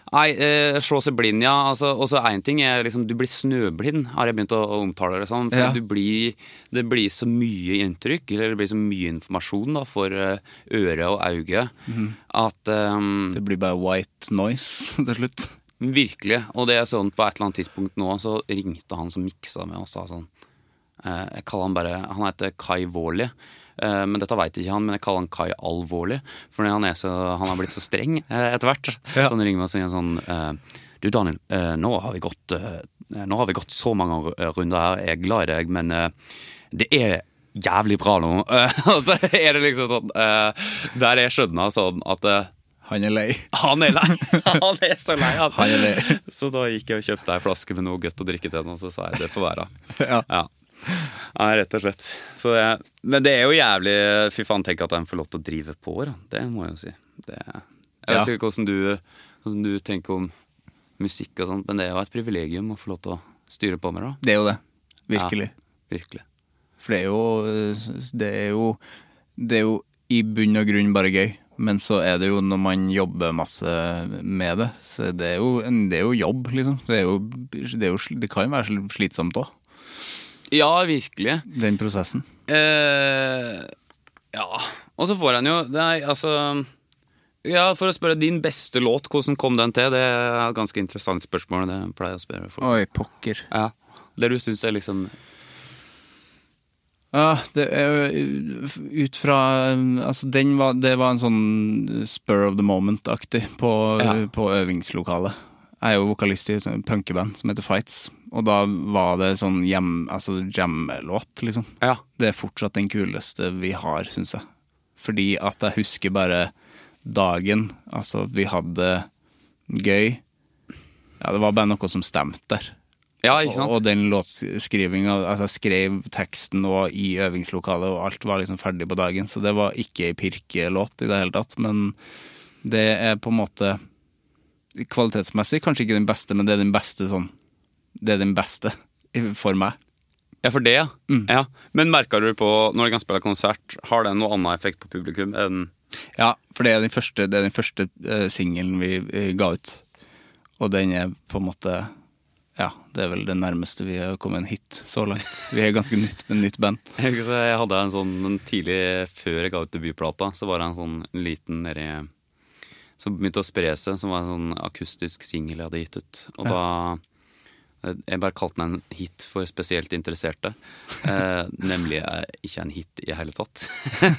Nei, eh, slå seg blind, ja. Altså, og så en ting er liksom, du blir snøblind, har jeg begynt å, å omtale det sånn. For Ja. du blir, det blir så mye inntrykk, eller det blir så mye informasjon da, for uh, øre og øye, mm-hmm. at um, Det blir bare white noise til slutt. Virkelig. Og det er sånn, på et eller annet tidspunkt nå, så ringte han som miksa med og sa sånn, eh, jeg kaller han bare, han heter Kai Vårli. Uh, men dette vet ikke han, men jeg kaller han Kai Alvorlig, for han, er så, han har blitt så streng uh, etter hvert. Ja. Så han ringer meg og sier sånn uh, du Daniel, uh, nå, har vi gått, uh, nå har vi gått så mange runder her, jeg er glad i deg, men uh, det er jævlig bra nå. Uh, og så er det liksom sånn uh, der jeg skjønner sånn at uh, han er lei. Han er lei. Han er så lei. Han. Han er lei. Så da gikk jeg og kjøpte en flaske med noe godt å drikke til den, og så sa jeg det får være. Ja. Ja. Ja, rett og slett. Så det, men det er jo jævlig. Fy faen, tenk at de får lov til å drive på da. Det må jeg jo si det, Jeg vet ikke hvordan du, hvordan du tenker om musikk og sånt, men det er jo et privilegium å få lov til å styre på med da. Det er jo det, virkelig. Ja, virkelig. For det er jo Det er jo Det er jo i bunn og grunn bare gøy. Men så er det jo når man jobber masse med det, så det er jo, det er jo jobb liksom. Det, er jo, det, er jo, det kan jo være slitsomt også. Ja, virkelig. Den prosessen. Eh, ja, og så får han jo, det er, altså, ja, for å spørre din beste låt, hvordan kom den til? Det er et ganske interessant spørsmål, det pleier jeg å spørre folk. Oi, pokker. Ja, det du synes er liksom... Ja, det er ut fra, altså den var, det var en sånn spur of the moment-aktig på, ja. På øvingslokalet. Jeg er jo vokalist i et punkeband som heter Fights, og da var det sånn hjem, altså jam-låt, liksom. Ja. Det er fortsatt den kuleste vi har, synes jeg. Fordi at jeg husker bare dagen, altså vi hadde gøy. Ja, det var bare noe som stemte der. Ja, ikke sant? Og, og den låtskrivingen, altså jeg skrev teksten og i øvingslokalet, og alt var liksom ferdig på dagen, så det var ikke en pirkelåt i det hele tatt, men det er på en måte... kvalitetsmessig, kanskje ikke den beste, men det er den beste sånn, det er den beste for meg. Ja, for det, ja. Mm. Ja. Men merker du på, når du kan spille konsert, har det noe annen effekt på publikum enn... Ja, for det er den første, det er den første uh, singelen vi uh, ga ut, og den er på en måte, ja, det er vel det nærmeste vi har kommet en hit så langt. Vi er ganske nytt med en nytt band. Jeg, jeg hadde en sånn, en tidlig før jeg ga ut debutplata, så var det en sånn en liten nede i som begynte å spre seg, som var en sånn akustisk single jeg hadde gitt ut. Og ja. Da, jeg bare kalte den en hit for spesielt interesserte. Eh, nemlig ikke en hit i hele tatt.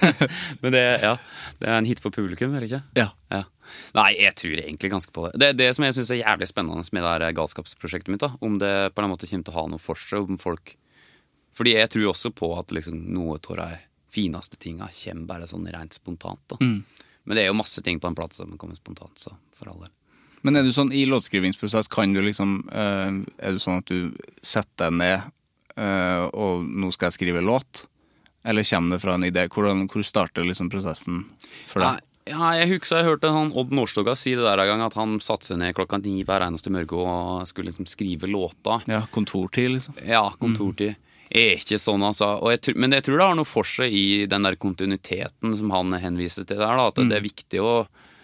Men det, ja, det er en hit for publikum, eller ikke? Ja. Ja. Nei, jeg tror egentlig ganske på det. Det er det som jeg synes er jævlig spennende med det her galskapsprosjektet mitt, da. Om det på en måte kommer til å ha noe for seg, om folk... Fordi jeg tror også på at liksom, noe av de fineste tingene kommer bare sånn rent spontant, da. Mm. Men det er jo masse ting på en plate som kommer spontant, så for alle. Men er du sånn, i låtskrivingsprosess, kan du liksom, uh, er du sånn at du setter deg ned, uh, og nå skal jeg skrive låt? Eller kommer det fra en idé? Hvordan, hvor starter liksom prosessen for deg? Ja, ja jeg husker jeg hørte han Odd Nordstoga si det der en gang, at han satte seg ned klokka ni hver eneste mørke og skulle liksom skrive låta. Ja, kontortid liksom. Ja, kontortid. Mm. Er ikke sånn, altså. Og jeg, men jeg tror det har noe for seg i den der kontinuiteten som han henviser til der, da, at mm. det er viktig å...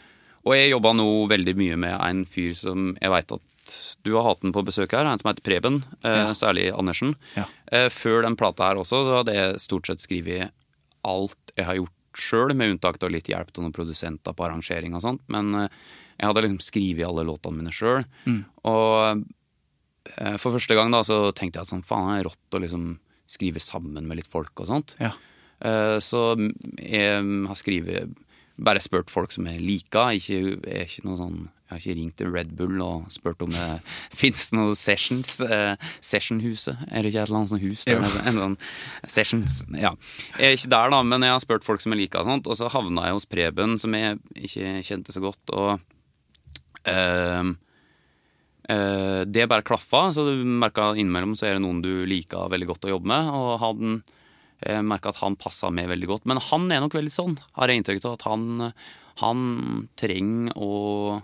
Og jeg jobber nå veldig mye med en fyr som jeg vet at du har hatt den på besøk her, en som heter Preben, ja. eh, særlig Andersen. Ja. Eh, før den plata her også, så hadde jeg stort sett skrivet alt jeg har gjort selv, med unntak av litt hjelp til noen produsenter på arrangering og sånt, men eh, jeg hadde liksom skrivet alle låtene mine selv, mm. og... For første gang da, så tenkte jeg at sånn, faen, det er rått å liksom skrive sammen med litt folk og sånt. Ja. Så jeg har skrivet, bare spurt folk som jeg liker, ikke, jeg, er ikke noe sånn, jeg har ikke ringt til Red Bull og spurt om det finnes noe sessions, eh, sessionhuset, er det ikke et eller annet sånt hus? Der, en, en sånn sessions, ja. Jeg er ikke der da, men jeg har spurt folk som jeg liker og sånt, og så havnet jeg hos Preben, som jeg ikke kjente så godt, og... Eh, Uh, det bare klaffa, så du merket innimellom så er det noen du liker veldig godt å jobbe med, og han uh, merket at han passet med veldig godt, men han er nok veldig sånn, har jeg inntrykk av at han, han trenger å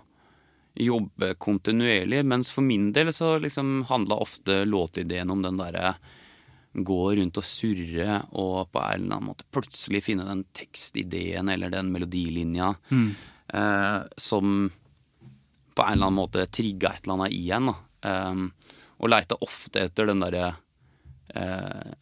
jobbe kontinuerlig, mens for min del så liksom handlet ofte låtideen om den der gå rundt og surre og på en eller annen måte plutselig finne den tekstideen eller den melodilinja mm. uh, som på på en eller annen måte trigga et eller annet igjen, da. Um, og leter ofte etter den derre uh,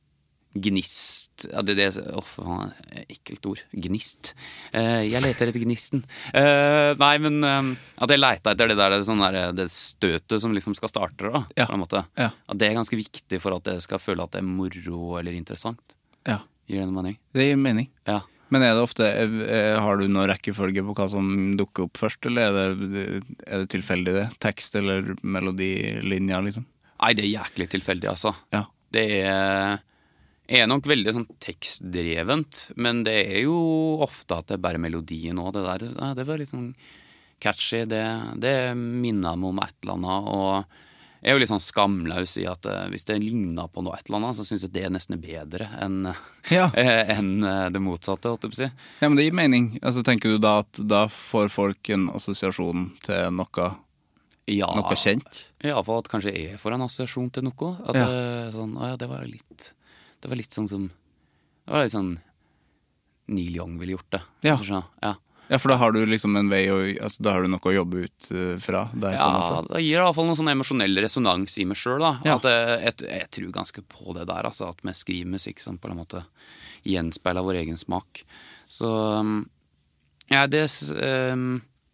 gnist, ja, det, det oh, faen, ekkelt ord, gnist. Uh, jeg leter etter gnisten. Uh, nei, men um, at jeg leter etter det der, sånn der, det støtet som liksom skal starte, da, ja. på en måte. Ja. At det er ganske viktig for at jeg skal føle at det er moro eller interessant. Ja. Gir det noe mening? Det gir mening. Ja. Men er det ofte, er, har du noen rekkefølge på hva som dukker opp først, eller er det, er det tilfeldig det? Tekst eller melodilinja, liksom? Nei, det er jæklig tilfeldig, altså. Ja. Det er... er nok veldig sånn tekstdrevent, men det er jo ofte at det er bare melodien også. Det der, ja, det var litt sånn catchy, det, det minner meg om et eller annet, og jeg er jo litt sånn skamløs i at uh, hvis det ligner på noe et eller annet, så synes jeg det nesten er bedre enn ja. enn det motsatte, holdt jeg på å si. Ja, men det gir mening. Altså, tenker du da at da får folk en assosiasjon til noe, ja, noe kjent? I alle fall at kanskje jeg får en assosiasjon til noe. At ja. det, sånn, å ja, det var litt... Det var litt sånn som Det var litt sånn Neil Young ville gjort det. Ja. ja. Ja, for da har du liksom en vei å, altså, da har du noe å jobbe ut uh, fra der, ja, på en måte. det gir i hvert fall noen sånn emosjonell resonans i meg selv da. Ja. At jeg, jeg, jeg tror ganske på det der, altså, at vi skriver musikk som på en måte gjenspeiler vår egen smak. Så ja, det um,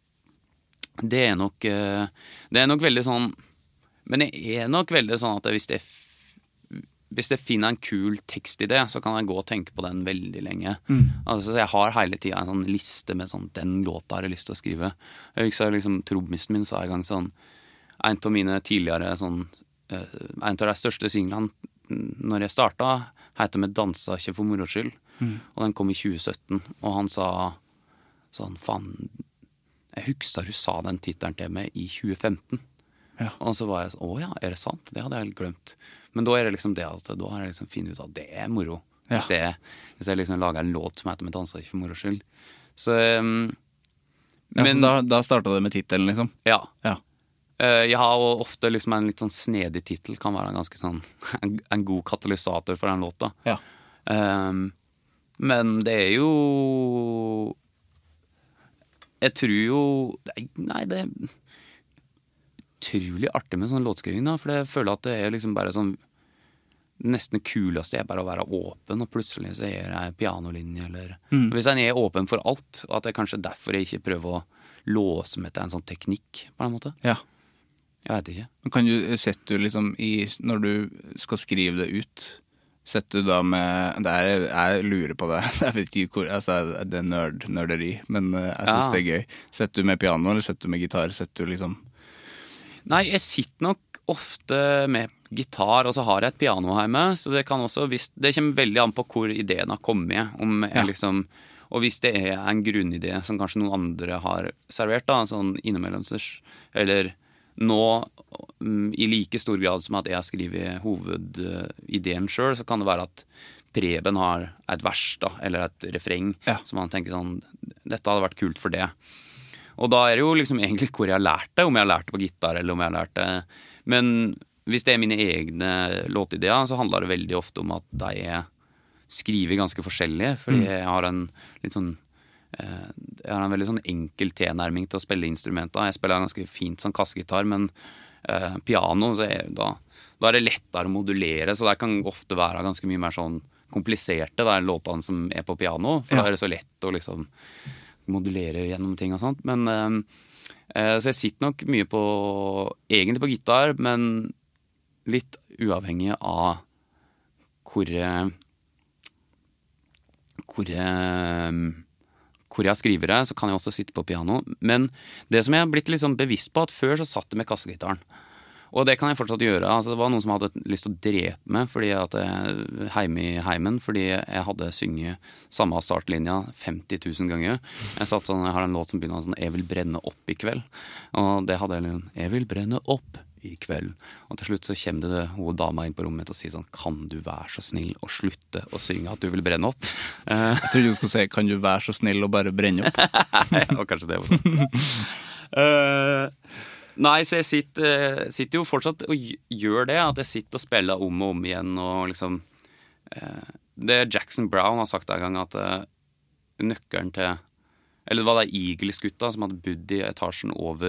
det er nok uh, det er nok veldig sånn, men det er nok veldig sånn at hvis det er Hvis jeg finner en kul tekstidé, så kan jeg gå og tenke på den veldig lenge. Mm. Altså, jeg har hele tiden en sånn liste med sånn, den låta har jeg lyst til å skrive. Jeg husker liksom, trommisten min sa en gang sånn, en av mine tidligere sånn, uh, en av de største singlene når jeg startet, heter med Dansa ikke for moro skyld. Mm. Og den kom i tjue sytten, og han sa sånn, faen, jeg husker du sa den titelen til meg i tjue femten. Ja. Og så var jeg sånn, å ja, er det sant? Det hadde jeg glemt. Men da er det liksom det at da har jeg liksom finnet ut at det er moro. Ja. Hvis jeg, hvis jeg liksom lager en låt som heter med dansa ikke for moro skyld. Så, um, ja, men, så da, da startet det med titelen liksom? Ja. Ja. Uh, jeg har ofte liksom en litt sånn snedig titel, kan være en ganske sånn, en, en god katalysator for den låta. Ja. Um, men det er jo, jeg tror jo, nei det utrolig artig med sånn låtskriving da, for jeg føler at det er liksom bare sånn nesten det kuleste er bare å være åpen, og plutselig så er det pianolinje, eller mm. hvis jeg er åpen for alt, og at jeg kanskje derfor jeg ikke prøver å låse meg til en sånn teknikk på en måte. Ja. Jeg vet ikke. Kan du, setter du liksom i, når du skal skrive det ut, setter du da med, det er, jeg lurer på det, jeg vet ikke hvor, altså det er nerd, nerderi, men jeg synes ja. Det er gøy. Setter du med piano, eller setter du med gitar, setter du liksom... Nei, jeg sitter nok ofte med gitar, og så har jeg et piano hjemme, så det kan også, hvis, det kommer veldig an på hvor ideen har kommet, om jeg ja. liksom, og hvis det er en grunnidé som kanskje noen andre har servert da, sånn innimellom, eller nå i like stor grad som at jeg har skrivet hovedideen selv, så kan det være at Preben har et vers da, eller et refreng, ja. Som man tenker sånn, dette hadde vært kult for det. Og da er det jo liksom egentlig hvor jeg har lært det, om jeg har lært det på gitar eller om jeg har lært det. Men hvis det er mine egne låtideer, så handler det veldig ofte om at de er skriver ganske forskjellige, fordi jeg har en litt sånn, eh, jeg har en veldig sånn enkel tilnærming til å spille instrumenter. Jeg spiller ganske fint sånn kassegitar, men eh, piano, så er, da, da er det lettere å modulere, så det kan ofte være ganske mye mer sånn kompliserte, det er låtene som er på piano, for ja. Da er det så lett å liksom modulere gjennom ting og sånt, men eh, så jeg sitter nok mye på egentlig på gitar, men litt uavhengig av hvor hvor hvor jeg skriver det, så kan jeg også sitte på piano, men det som jeg har blitt litt sånn bevisst på, at før så satt jeg med kassegitaren. Og det kan jeg fortsatt gjøre. Altså, det var noen som hadde lyst til å drepe meg fordi at jeg heime i heimen, fordi jeg hadde synget samme startlinja femti tusen ganger. Jeg satt sånn, jeg har en låt som begynner sånn, jeg vil brenne opp i kveld. Og det hadde jeg liksom, jeg vil brenne opp i kveld. Og til slutt så kommer det hun dama inn på rommet og sier sånn, kan du være så snill å slutte å synge at du vil brenne opp? Jeg trodde du skulle si, kan du være så snill å bare brenne opp? Ja, kanskje det også. uh, Nei, så jeg sitter, sitter jo fortsatt og gjør det, at jeg sitter og spiller om og om igjen, og liksom, eh, det Jackson Brown har sagt en gang, at eh, nøkkelen til, eller det var det Eagles-gutta som hadde bodd i etasjen over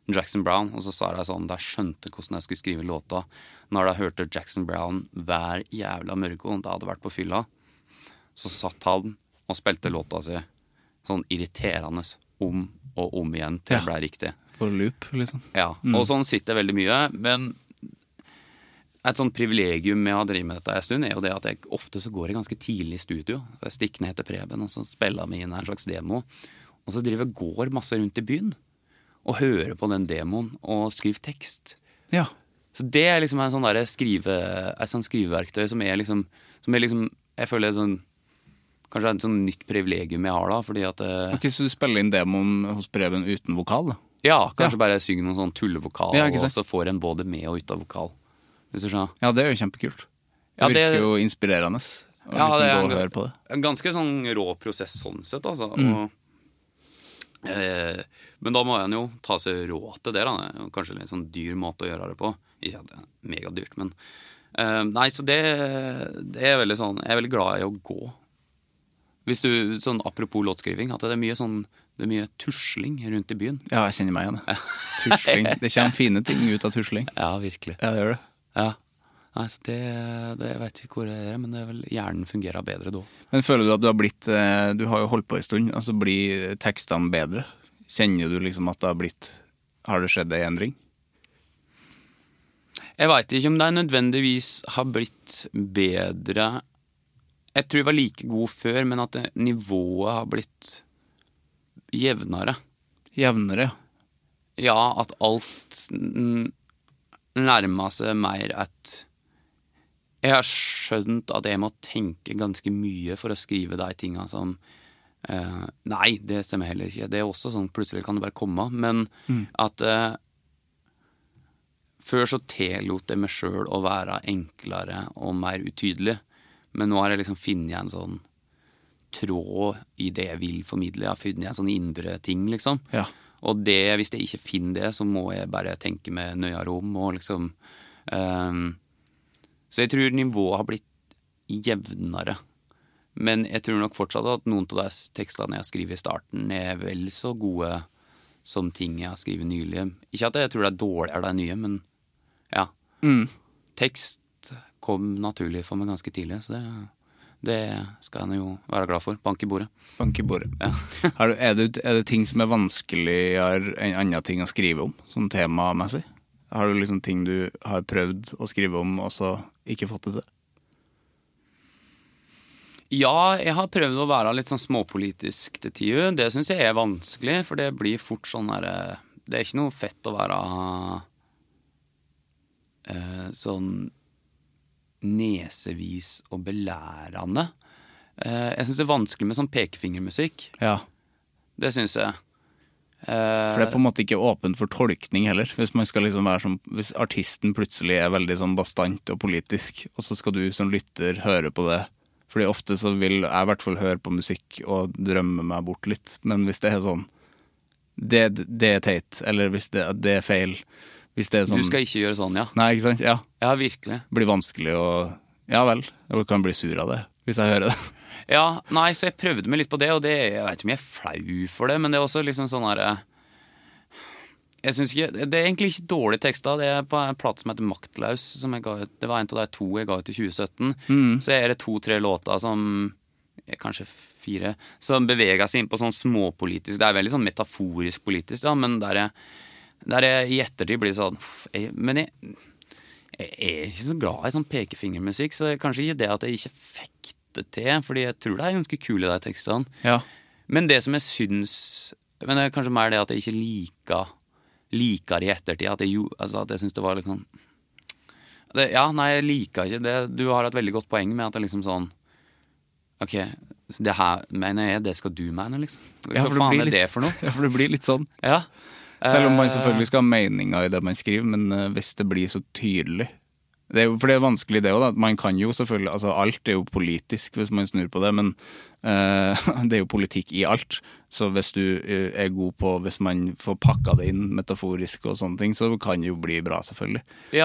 Jackson Brown, og så sa jeg sånn, da skjønte hvordan jeg skulle skrive låta. Når jeg hørte Jackson Brown hver jævla mørke, da hadde jeg vært på fylla, så satt han og spilte låta si sånn irriterende om og om igjen til det ble riktig. På loop, liksom. Ja, mm. og sånn sitter jeg veldig mye, men et sånn privilegium med å drive med dette en stund er jo det at jeg ofte så går jeg ganske tidlig i studio. Jeg stikker ned til Preben, og så spiller jeg meg inn en slags demo, og så driver jeg går masse rundt i byen, og hører på den demoen, og skriver tekst. Ja. Så det er liksom en sånn der skrive, et sånn skriveverktøy som er liksom, som er liksom, jeg føler det er sånn, kanskje et sånn nytt privilegium jeg har da, fordi at... Ok, så du spiller inn demoen hos Preben uten vokal da? Ja, kanskje ja. Bare synge noen sånn tullevokal, ja, og så får en både med og ut av vokal. Hvis du skjønner? Ja, det er jo kjempekult. Det ja, virker det, jo inspirerende. Ja, det er en, på det. en ganske sånn rå prosess sånn sett, altså. Mm. Og, eh, men da må en jo ta seg råd til det, da. Kanskje en sånn dyr måte å gjøre det på. Ikke at det er megadyrt, men... Eh, nei, så det, det er veldig sånn... Jeg er veldig glad i å gå. Hvis du, sånn apropos låtskriving, at det er mye sånn... Det er mye tusling rundt i byen. Ja, jeg kjenner meg igjen. Tusling. Det kommer fine ting ut av tusling. Ja, virkelig. Ja, det gjør det. Ja. Nei, så det, det jeg vet ikke hvor det er, men det er vel, hjernen fungerer bedre da. Men føler du at du har blitt, du har jo holdt på en stund, altså blir tekstene bedre? Kjenner du liksom at det har blitt, har det skjedd en endring? Jeg vet ikke om det nødvendigvis har blitt bedre. Jeg tror jeg var like god før, men at det, nivået har blitt jevnere. Jevnere, ja. Ja, at alt nærmer seg mer et... Jeg har skjønt at jeg må tenke ganske mye for å skrive de tingene som... Uh, nei, det stemmer heller ikke. Det er også sånn, plutselig kan det bare komme. Men mm. at... Uh, før så tillot jeg meg selv å være enklere og mer utydelig. Men nå har jeg liksom finnet en sånn tråd i det jeg vil formidle. Jeg har funnet en sånn indre ting, liksom. Ja. Og det, hvis jeg ikke finner det, så må jeg bare tenke med nøyere om, og liksom... Um, så jeg tror nivået har blitt jevnere. Men jeg tror nok fortsatt at noen av de tekstene jeg har skrivet i starten er vel så gode som ting jeg har skrivet nylig. Ikke at jeg tror det er dårligere det nye, men ja. Mm. Tekst kom naturlig for meg ganske tidlig, så det... Det skal jeg jo være glad for. Bank i bordet. Bank i bordet. Ja. er, det, er, det, er det ting som er vanskeligere enn andre ting å skrive om, sånn temamessig? Har du liksom ting du har prøvd å skrive om, og så ikke fått det til? Ja, jeg har prøvd å være litt sånn småpolitisk til tider. Det synes jeg er vanskelig, for det blir fort sånn der... Det er ikke noe fett å være eh, sånn... nesevis og belærende. Eh, jeg synes det er vanskelig med sånn pekefingermusikk. Ja. Det synes jeg. Eh, for det er på en måte ikke åpent for tolkning heller. Hvis man skal liksom være som, hvis artisten plutselig er veldig sånn bastant og politisk, og så skal du som lytter høre på det. Fordi ofte så vil jeg i hvert fall høre på musikk og drømme meg bort litt. Men hvis det er sånn, det, det er teit, eller hvis det, det er feil, hvis det er sånn... Du skal ikke gjøre sånn, ja. Nei, ikke sant? Ja. Ja, virkelig. Det blir vanskelig å... Ja vel, jeg kan bli sur av det, hvis jeg hører det. Ja, nei, så jeg prøvde meg litt på det, og det, jeg vet ikke om jeg er flau for det, men det er også liksom sånn her... Jeg synes ikke... Det er egentlig ikke dårlige tekster, det er på en plate som heter Maktlaus, som jeg ga ut... Det var en av de to jeg ga ut i tjue sytten. Mm. Så er det to-tre låter som... Kanskje fire... Som beveger seg inn på sånn småpolitisk... Det er veldig sånn metaforisk politisk, da, men der jeg... Der jeg i ettertid blir sånn jeg, Men jeg, jeg er ikke så glad i sånn pekefingermusikk, så det er kanskje ikke det at jeg ikke fikk det til, fordi jeg tror det er ganske kul i de tekstene. Ja. Men det som jeg syns Men det er kanskje mer det at jeg ikke liker Liker i ettertid At jeg, altså at jeg syns det var litt sånn det, Ja, nei, jeg liker ikke det. Du har et veldig godt poeng med at det liksom sånn Ok, det her mener jeg, det skal du mene, liksom. Hva ja, faen er litt, det for noe? Ja, for det blir litt sånn. Ja. Selv om man selvfølgelig skal ha meninger i det man skriver, men uh, hvis det blir så tydelig. Det er jo, for det er vanskelig det også, da. Man kan jo selvfølgelig, altså alt er jo politisk hvis man snur på det, men uh, det er jo politikk i alt. Så hvis du uh, er god på, hvis man får pakka det inn metaforisk og sånne ting, så kan det jo bli bra selvfølgelig. Ja,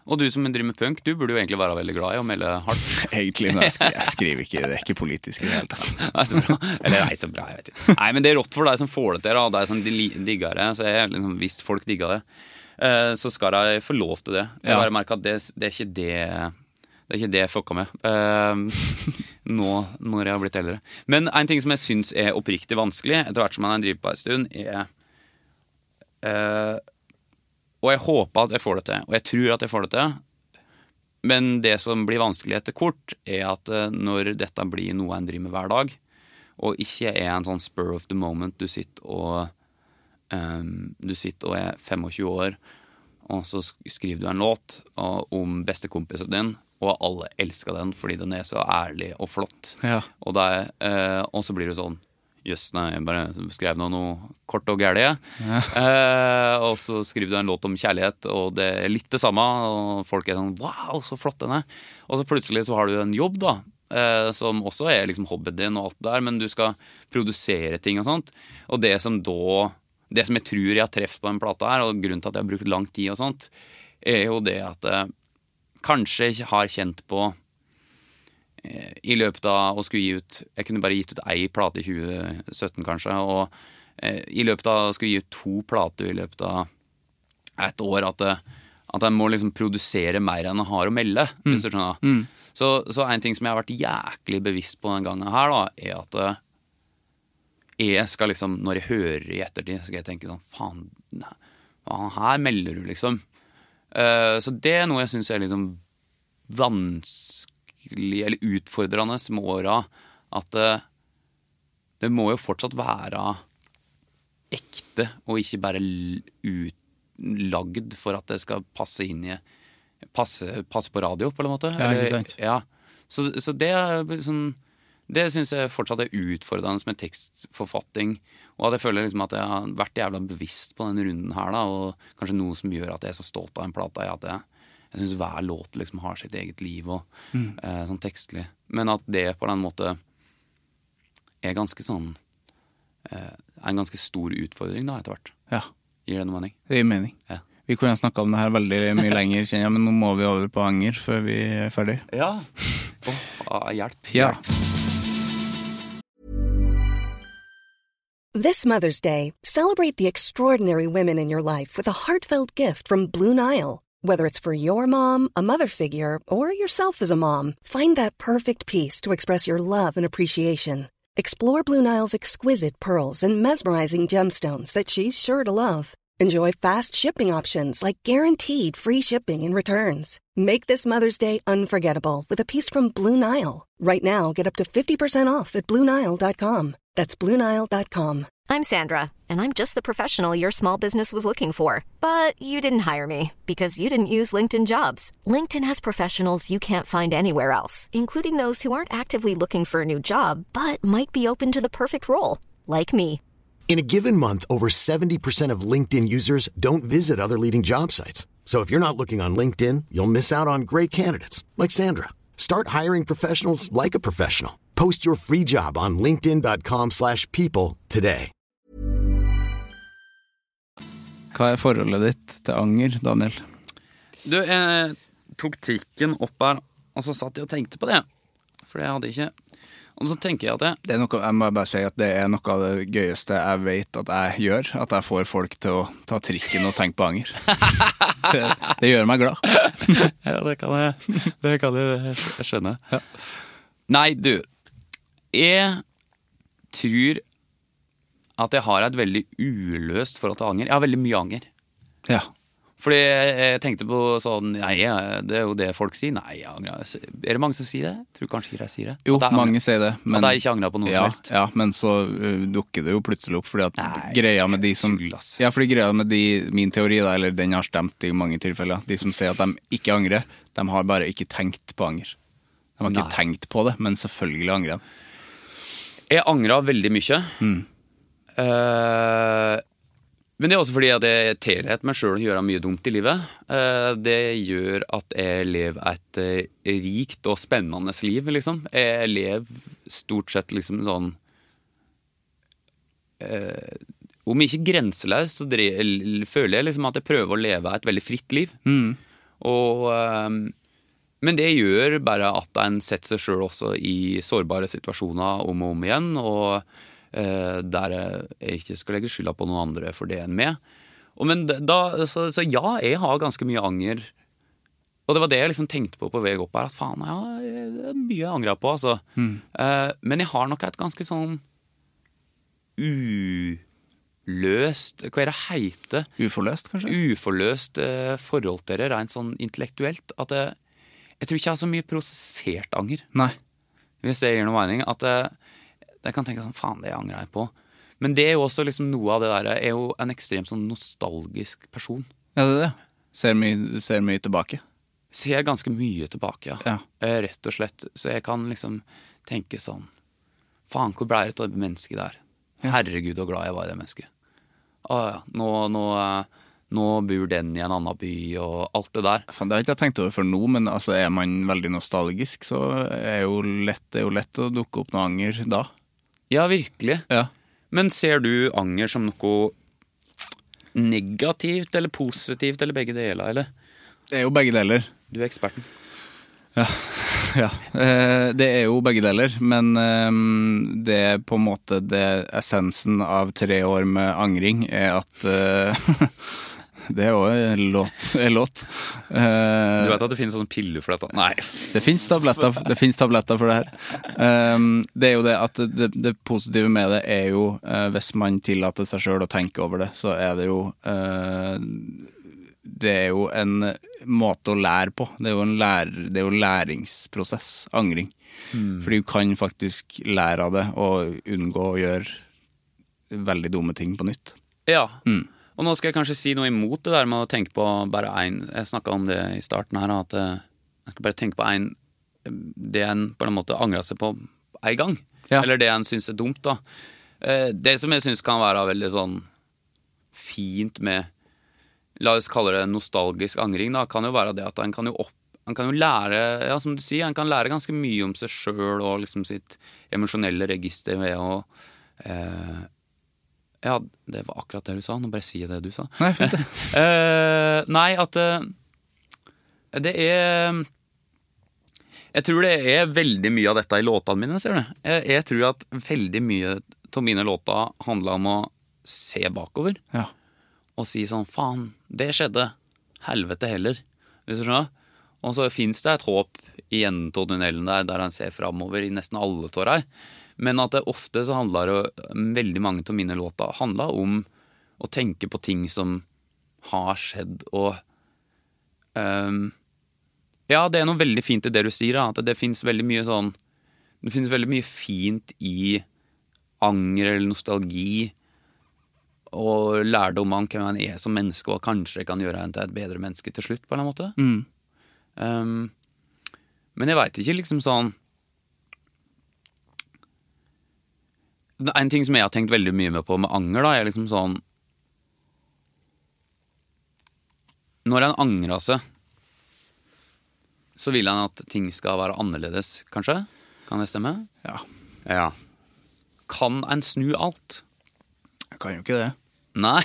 Og du som driver med punk, du burde jo egentlig være veldig glad i å melde hardt. Egentlig, men jeg skriver, jeg skriver ikke, det er ikke politisk i det hele tatt. Nei, så bra. Eller nei, så bra, jeg vet ikke. Nei, men det er rått for deg som får det til, og deg som digger det. Så jeg, liksom, hvis folk digger det, uh, så skal jeg få lov til det. Jeg bare merker at det, det er ikke det, det er ikke det jeg fucka med. Uh, nå når jeg har blitt eldre. Men en ting som jeg synes er oppriktig vanskelig, etter hvert som man driver på en stund, er... Uh, Og jeg håper at jeg får det til, og jeg tror at jeg får det til. Men det som blir vanskelig etter kort, er at når dette blir noe en driver med hver dag, og ikke er en sånn spur of the moment, du sitter og, um, du sitter og er tjuefem år, og så skriver du en låt om bestekompisen din, og alle elsker den fordi den er så ærlig og flott. Ja. Og, det, uh, og så blir det sånn, Just, nei, jeg bare skrev noe, noe kort og gærlig. Ja. Eh, og så skriver du en låt om kjærlighet, og det er litt det samme, og folk er sånn, wow, så flott den er. Og så plutselig så har du en jobb da, eh, som også er liksom hobbyen din og alt det der, men du skal produsere ting og sånt. Og det som da, det som jeg tror jeg har treft på en plate her, og grunnen til at jeg har brukt lang tid og sånt, er jo det at jeg kanskje ikke har kjent på I løpet av å skulle gi ut Jeg kunne bare gitt ut ei plate i tjue sytten kanskje, og eh, i løpet av å skulle gi ut to plater i løpet av et år, at, at jeg må liksom produsere mer enn jeg har å melde, mm. hvis du skjønner. Mm. Så, så en ting som jeg har vært jæklig bevisst på den gangen her da, er at jeg skal liksom, når jeg hører i ettertid, så skal jeg tenke sånn, faen, nei, her melder du liksom. Uh, så det er noe jeg synes er liksom vanskelig eller utfordrende med åra, at det, det må jo fortsatt være ekte og ikke bare utlagd for at det skal passe inn i passe, passe på radio på en måte. Ja, ikke sant. Ja. Så, så det er sånn, det synes jeg fortsatt er utfordrende med tekstforfatting, og at jeg føler liksom at jeg har vært jævla bevisst på den runden her da, og kanskje noe som gjør at jeg er så stolt av en plate er at jeg Jeg synes hver låt liksom har sitt eget liv og mm. eh, sånn tekstlig. Men at det på den måte er ganske sånn eh, en ganske stor utfordring da etter hvert. Ja. Gir det noe mening? Det gir mening. Ja. Vi kunne snakket om det her veldig mye lenger, kjenner jeg, men nå må vi over på anger før vi er ferdig. Ja. Åh, hjelp. Ja. This Mother's Day, celebrate the extraordinary women in your life with a heartfelt gift from Blue Nile. Whether it's for your mom, a mother figure, or yourself as a mom, find that perfect piece to express your love and appreciation. Explore Blue Nile's exquisite pearls and mesmerizing gemstones that she's sure to love. Enjoy fast shipping options like guaranteed free shipping and returns. Make this Mother's Day unforgettable with a piece from Blue Nile. Right now, get up to fifty percent off at Blue Nile dot com. That's Blue Nile dot com. I'm Sandra, and I'm just the professional your small business was looking for. But you didn't hire me, because you didn't use LinkedIn Jobs. LinkedIn has professionals you can't find anywhere else, including those who aren't actively looking for a new job, but might be open to the perfect role, like me. In a given month, over seventy percent of LinkedIn users don't visit other leading job sites. So if you're not looking on LinkedIn, you'll miss out on great candidates, like Sandra. Start hiring professionals like a professional. Post your free job on linkedin dot com slash people today. Hva er forholdet ditt til anger, Daniel? Du, jeg tok tikken opp her, og så satt jeg og tenkte på det. For det hadde jeg ikke. Og så tenker jeg at det... det er noe, jeg må bare si at det er noe av det gøyeste jeg vet at jeg gjør, at jeg får folk til å ta trikken og tenke på anger. Det, det gjør meg glad. Ja, det kan jeg, det kan jeg, jeg skjønne. Ja. Nei, du, jeg tror at jeg har et veldig uløst forhold til anger. Jeg har veldig mye anger. Ja. Fordi jeg tenkte på sånn, nei, det er jo det folk sier. Nei, jeg angrer. Er det mange som sier det? Jeg tror kanskje ikke jeg sier det. Jo, mange sier det. Men, at jeg ikke angrer på noe ja, som helst. Ja, men så uh, dukker det jo plutselig opp, fordi at nei, greia med de som... Ja, fordi greia med de, min teori da, eller den har stemt i mange tilfeller, de som sier at de ikke angrer, de har bare ikke tenkt på anger. De har ikke nei. tenkt på det, men selvfølgelig angrer de. Jeg angrer veldig mye. Mm. Uh, men det er også fordi at jeg tilhet meg selv å gjøre mye dumt i livet. uh, Det gjør at jeg lever et uh, rikt og spennende liv, liksom. Jeg lever stort sett liksom sånn uh, om ikke grenseløs, så drev, føler jeg liksom at jeg prøver å leve et veldig fritt liv. Mm. Og, um, men det gjør bare at en setter seg selv også i sårbare situasjoner om og om igjen, og uh, der jeg ikke skal legge skylda på noen andre for det enn meg. Og men da, så, så ja, jeg har ganske mye anger. Og det var det jeg liksom tenkte på på vei opp her, at faen, ja, det er mye jeg angrer på, altså. Mm. Uh, men jeg har nok et ganske sånn uløst, hva er det heite? Uforløst, kanskje? Uforløst uh, forhold til det, rent sånn intellektuelt, at jeg, jeg tror ikke jeg har så mye prosessert anger. Nei. Hvis det gir noe mening, at jeg, jeg kan tenke sånn, faen, det angrer jeg på. Men det er jo også liksom noe av det der, jeg er jo en ekstremt sånn nostalgisk person. Ja, det er det. Ser mye, ser mye tilbake. Ser ganske mye tilbake, ja. Ja. Rett og slett. Så jeg kan liksom tenke sånn, faen, hvor ble det til det mennesket der? Ja. Herregud, hvor glad jeg var i det mennesket. Å ja, nå, nå, nå bor den i en annen by, og alt det der. Fan, det har ikke jeg tenkt over for nå, men altså, er man veldig nostalgisk, så er jo lett, det er jo lett å dukke opp noe anger da. Ja, virkelig. Ja. Men ser du anger som noe negativt, eller positivt, eller begge deler, eller? Det er jo begge deler. Du er eksperten. Ja, ja. Det er jo begge deler, men det er på en måte det essensen av tre år med angring er at det er jo en låt, en låt. Du vet at det finnes sånne piller for dette? Nei. Det finnes tabletter, det finnes tabletter for det her. Det er jo det at det, det positive med det er jo, hvis man tillater seg selv å tenke over det, så er det jo det er jo en måte å lære på. Det er jo en, lær, det er jo en læringsprosess, angring. Mm. Fordi du kan faktisk lære av det og unngå å gjøre veldig dumme ting på nytt. Ja, mm. Og nå skal jeg kanskje si noe imot det der med å tenke på bare en, jeg snakket om det i starten her, at jeg skal bare tenke på en, det en på en måte angrer seg på en gang. Ja. Eller det en synes er dumt da. Det som jeg synes kan være veldig sånn fint med, la oss kalle det nostalgisk angring da, kan jo være det at en kan jo opp, en kan jo lære, ja som du sier, en kan lære ganske mye om seg selv og liksom sitt emosjonelle register ved å eh, ja, det var akkurat det du sa, nå bare sier jeg det du sa. Nei, fint det. eh, nei, at eh, det er jeg tror det er veldig mye av dette i låtene mine, ser du. Jeg, jeg tror at veldig mye av mine låter handler om å se bakover. Ja. Og si sånn, faen, det skjedde, helvete heller, hvis du skjønner. Og så finnes det et håp i enden av tunnelen der, der han ser fremover i nesten alle tårer. Men at det ofte så handler det, veldig mange av mine låter handler om å tenke på ting som har skjedd, og um, ja, det er noe veldig fint i det du sier, da, at det finnes veldig mye sånn, det finnes veldig mye fint i anger eller nostalgi, og lærdom om hvem han er som menneske, og kanskje kan gjøre han til et bedre menneske til slutt, på en måte. Mm. Um, men jeg vet ikke liksom sånn, en ting som jeg har tenkt veldig mye med på med anger da, er liksom sånn, når han angrer seg, så vil han at ting skal være annerledes, kanskje? Kan det stemme? Ja. Ja. Kan en snu alt? Jeg kan jo ikke det. Nei.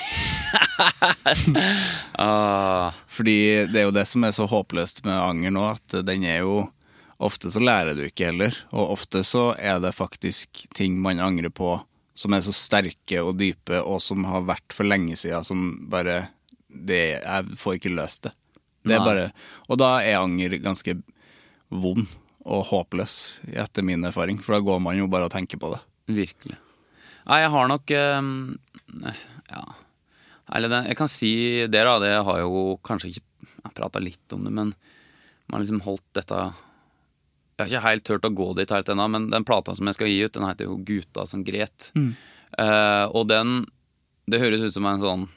ah. Fordi det er jo det som er så håpløst med anger nå, at den er jo, ofte så lærer du ikke heller, og ofte så er det faktisk ting man angrer på som er så sterke og dype, og som har vært for lenge siden, som bare, det, jeg får ikke løst det. Det er bare, og da er anger ganske vond og håpløs etter min erfaring, for da går man jo bare og tenker på det. Virkelig. Nei, jeg har nok um, ja, eller det, jeg kan si det da, det har jo kanskje ikke, jeg pratet litt om det, men man har liksom holdt dette, jeg har ikke helt hørt å gå dit helt ennå, men den plata som jeg skal gi ut, den heter jo Gutta som gret. Mm. Uh, og den, det høres ut som en sånn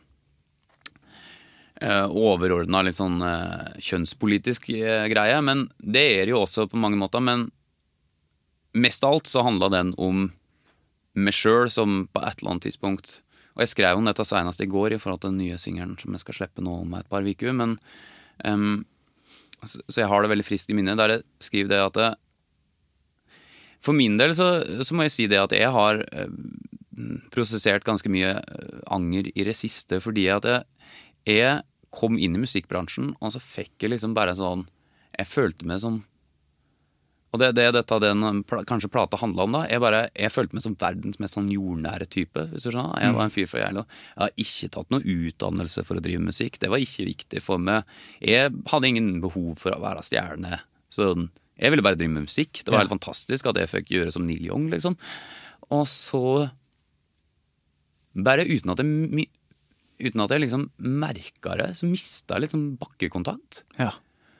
uh, overordnet litt sånn uh, kjønnspolitisk uh, greie, men det er det jo også på mange måter, men mest av alt så handler den om meg selv som på et eller annet tidspunkt, og jeg skrev om dette senest i går i forhold til den nye singelen som jeg skal slippe nå om et par uker, men um, så, så jeg har det veldig friskt i minnet der jeg skriver det at det, for min del så, så må jeg si det at jeg har uh, prosessert ganske mye anger i det siste, fordi at jeg, jeg kom inn i musikkbransjen, og så fikk jeg liksom bare sånn, jeg følte meg som, og det er det dette den kanskje plata handlet om da, jeg bare, jeg følte meg som verdens mest sånn jordnære type, hvis du skjønner. Jeg var en fyr fra Geilo. Jeg har ikke tatt noe utdannelse for å drive musikk, det var ikke viktig for meg. Jeg hadde ingen behov for å være stjerne, så jeg ville bare drive med musikk. Det var helt fantastisk at jeg fikk gjøre som Neil Young, liksom. Og så, bare uten at jeg, uten at jeg liksom merket det, så mistet jeg liksom bakkekontakt. Ja.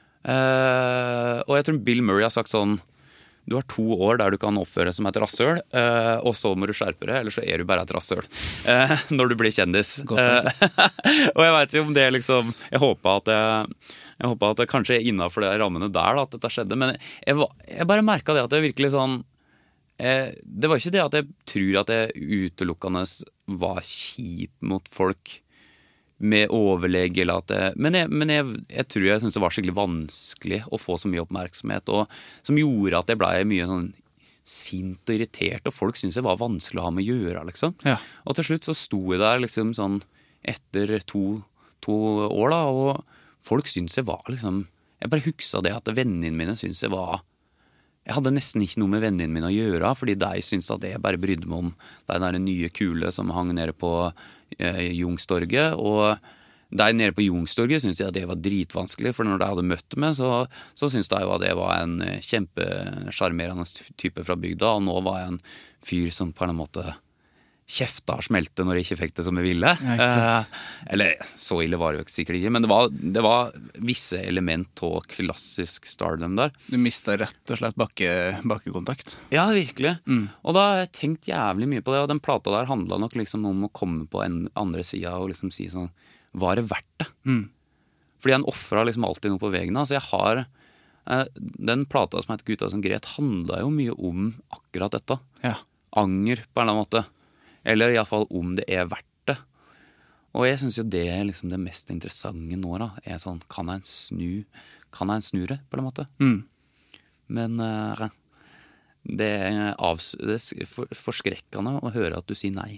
Uh, og jeg tror Bill Murray har sagt sånn, du har to år der du kan oppføre som et rasshøl, uh, og så må du skjerpe det, eller så er du bare et rasshøl uh, når du blir kjendis. uh, og jeg vet jo om det liksom, jeg håper at jeg, jeg håper at det kanskje er innenfor de rammene der da, at dette skjedde, men jeg, var, jeg bare merket det at det virkelig sånn, uh, det var ikke det at jeg tror at jeg utelukkende var kjip mot folk med overlegg eller at det, men, jeg, men jeg, jeg tror jeg synes det var skikkelig vanskelig å få så mye oppmerksomhet, og som gjorde at jeg ble mye sånn sint og irritert, og folk synes det var vanskelig å ha med å gjøre, liksom. Ja. Og til slutt så sto jeg der liksom sånn etter to, to år da, og folk synes jeg var liksom, jeg bare husker det at vennene mine synes jeg var, jeg hadde nesten ikke noe med vennene mine å gjøre, fordi de synes at jeg bare brydde meg om de der nye kule som hang nede på eh, Jungstorget, og de nede på Jungstorget synes jeg at det var dritvanskelig, for når de hadde møtt meg, så, så synes de jo at jeg var en kjempesjarmerende type fra bygda, og nå var jeg en fyr som på en måte kjefta og smelte når jeg ikke fikk det som jeg ville. Ja, eh, eller så ille var det jo sikkert ikke, men det var, det var visse element av klassisk stardom der. Du mistet rett og slett bakke, bakkekontakt. Ja, virkelig. Mm. Og da har jeg tenkt jævlig mye på det, og den plata der handlet nok liksom om å komme på en andre siden og liksom si sånn, var det verdt det? Mm. Fordi han offret liksom alltid noe på vegne. Altså jeg har, eh, den plata som heter Gutta som gret, handlet jo mye om akkurat dette. Ja. Anger på en eller annen måte. Eller i alle fall om det er verdt det. Og jeg synes jo det er liksom det mest interessante nå da, er sånn, kan jeg snu, kan jeg snu det på en måte? Mm. Men uh, det er, av, det er for, forskrekkende å høre at du sier nei.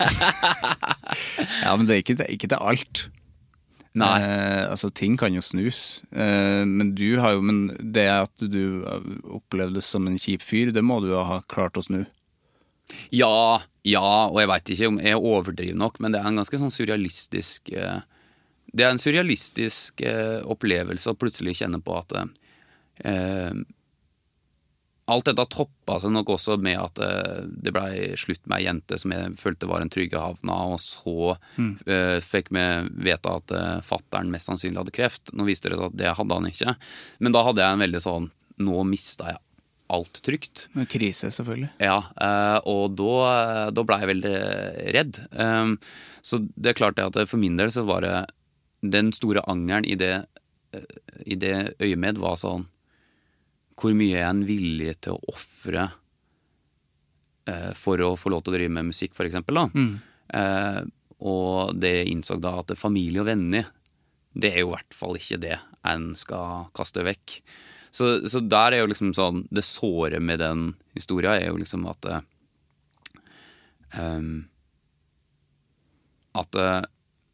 Ja, men det er ikke til, ikke til alt. Nei. Eh, altså, ting kan jo snus. Eh, men du har jo, men det at du opplevdes som en kjip fyr, det må du jo ha klart å snu. Ja, ja, og jeg vet ikke om jeg overdriver nok, men det er en ganske sånn surrealistisk eh, det er en surrealistisk eh, opplevelse å plutselig kjenne på at eh, alt dette toppet seg nok også med at eh, det ble slutt med en jente som jeg følte var en trygge havna, og så mm. eh, fikk vi vite at eh, fatteren mest sannsynlig hadde kreft. Nå viste det seg at det hadde han ikke, men da hadde jeg en veldig sånn, nå mistet jeg alt trygt. En krise, selvfølgelig. Ja, og da, da ble jeg veldig redd. Så det er klart at for min del så var det den store angeren i det, i det øyemed var sånn, hvor mye er en villig til å offre for å få lov til å drive med musikk, for eksempel da. Mm. Og det innså da at familie og venner, det er jo i hvert fall ikke det en skal kaste vekk. Så, så der er jo liksom sånn, det såre med den historien er jo liksom at um, at uh,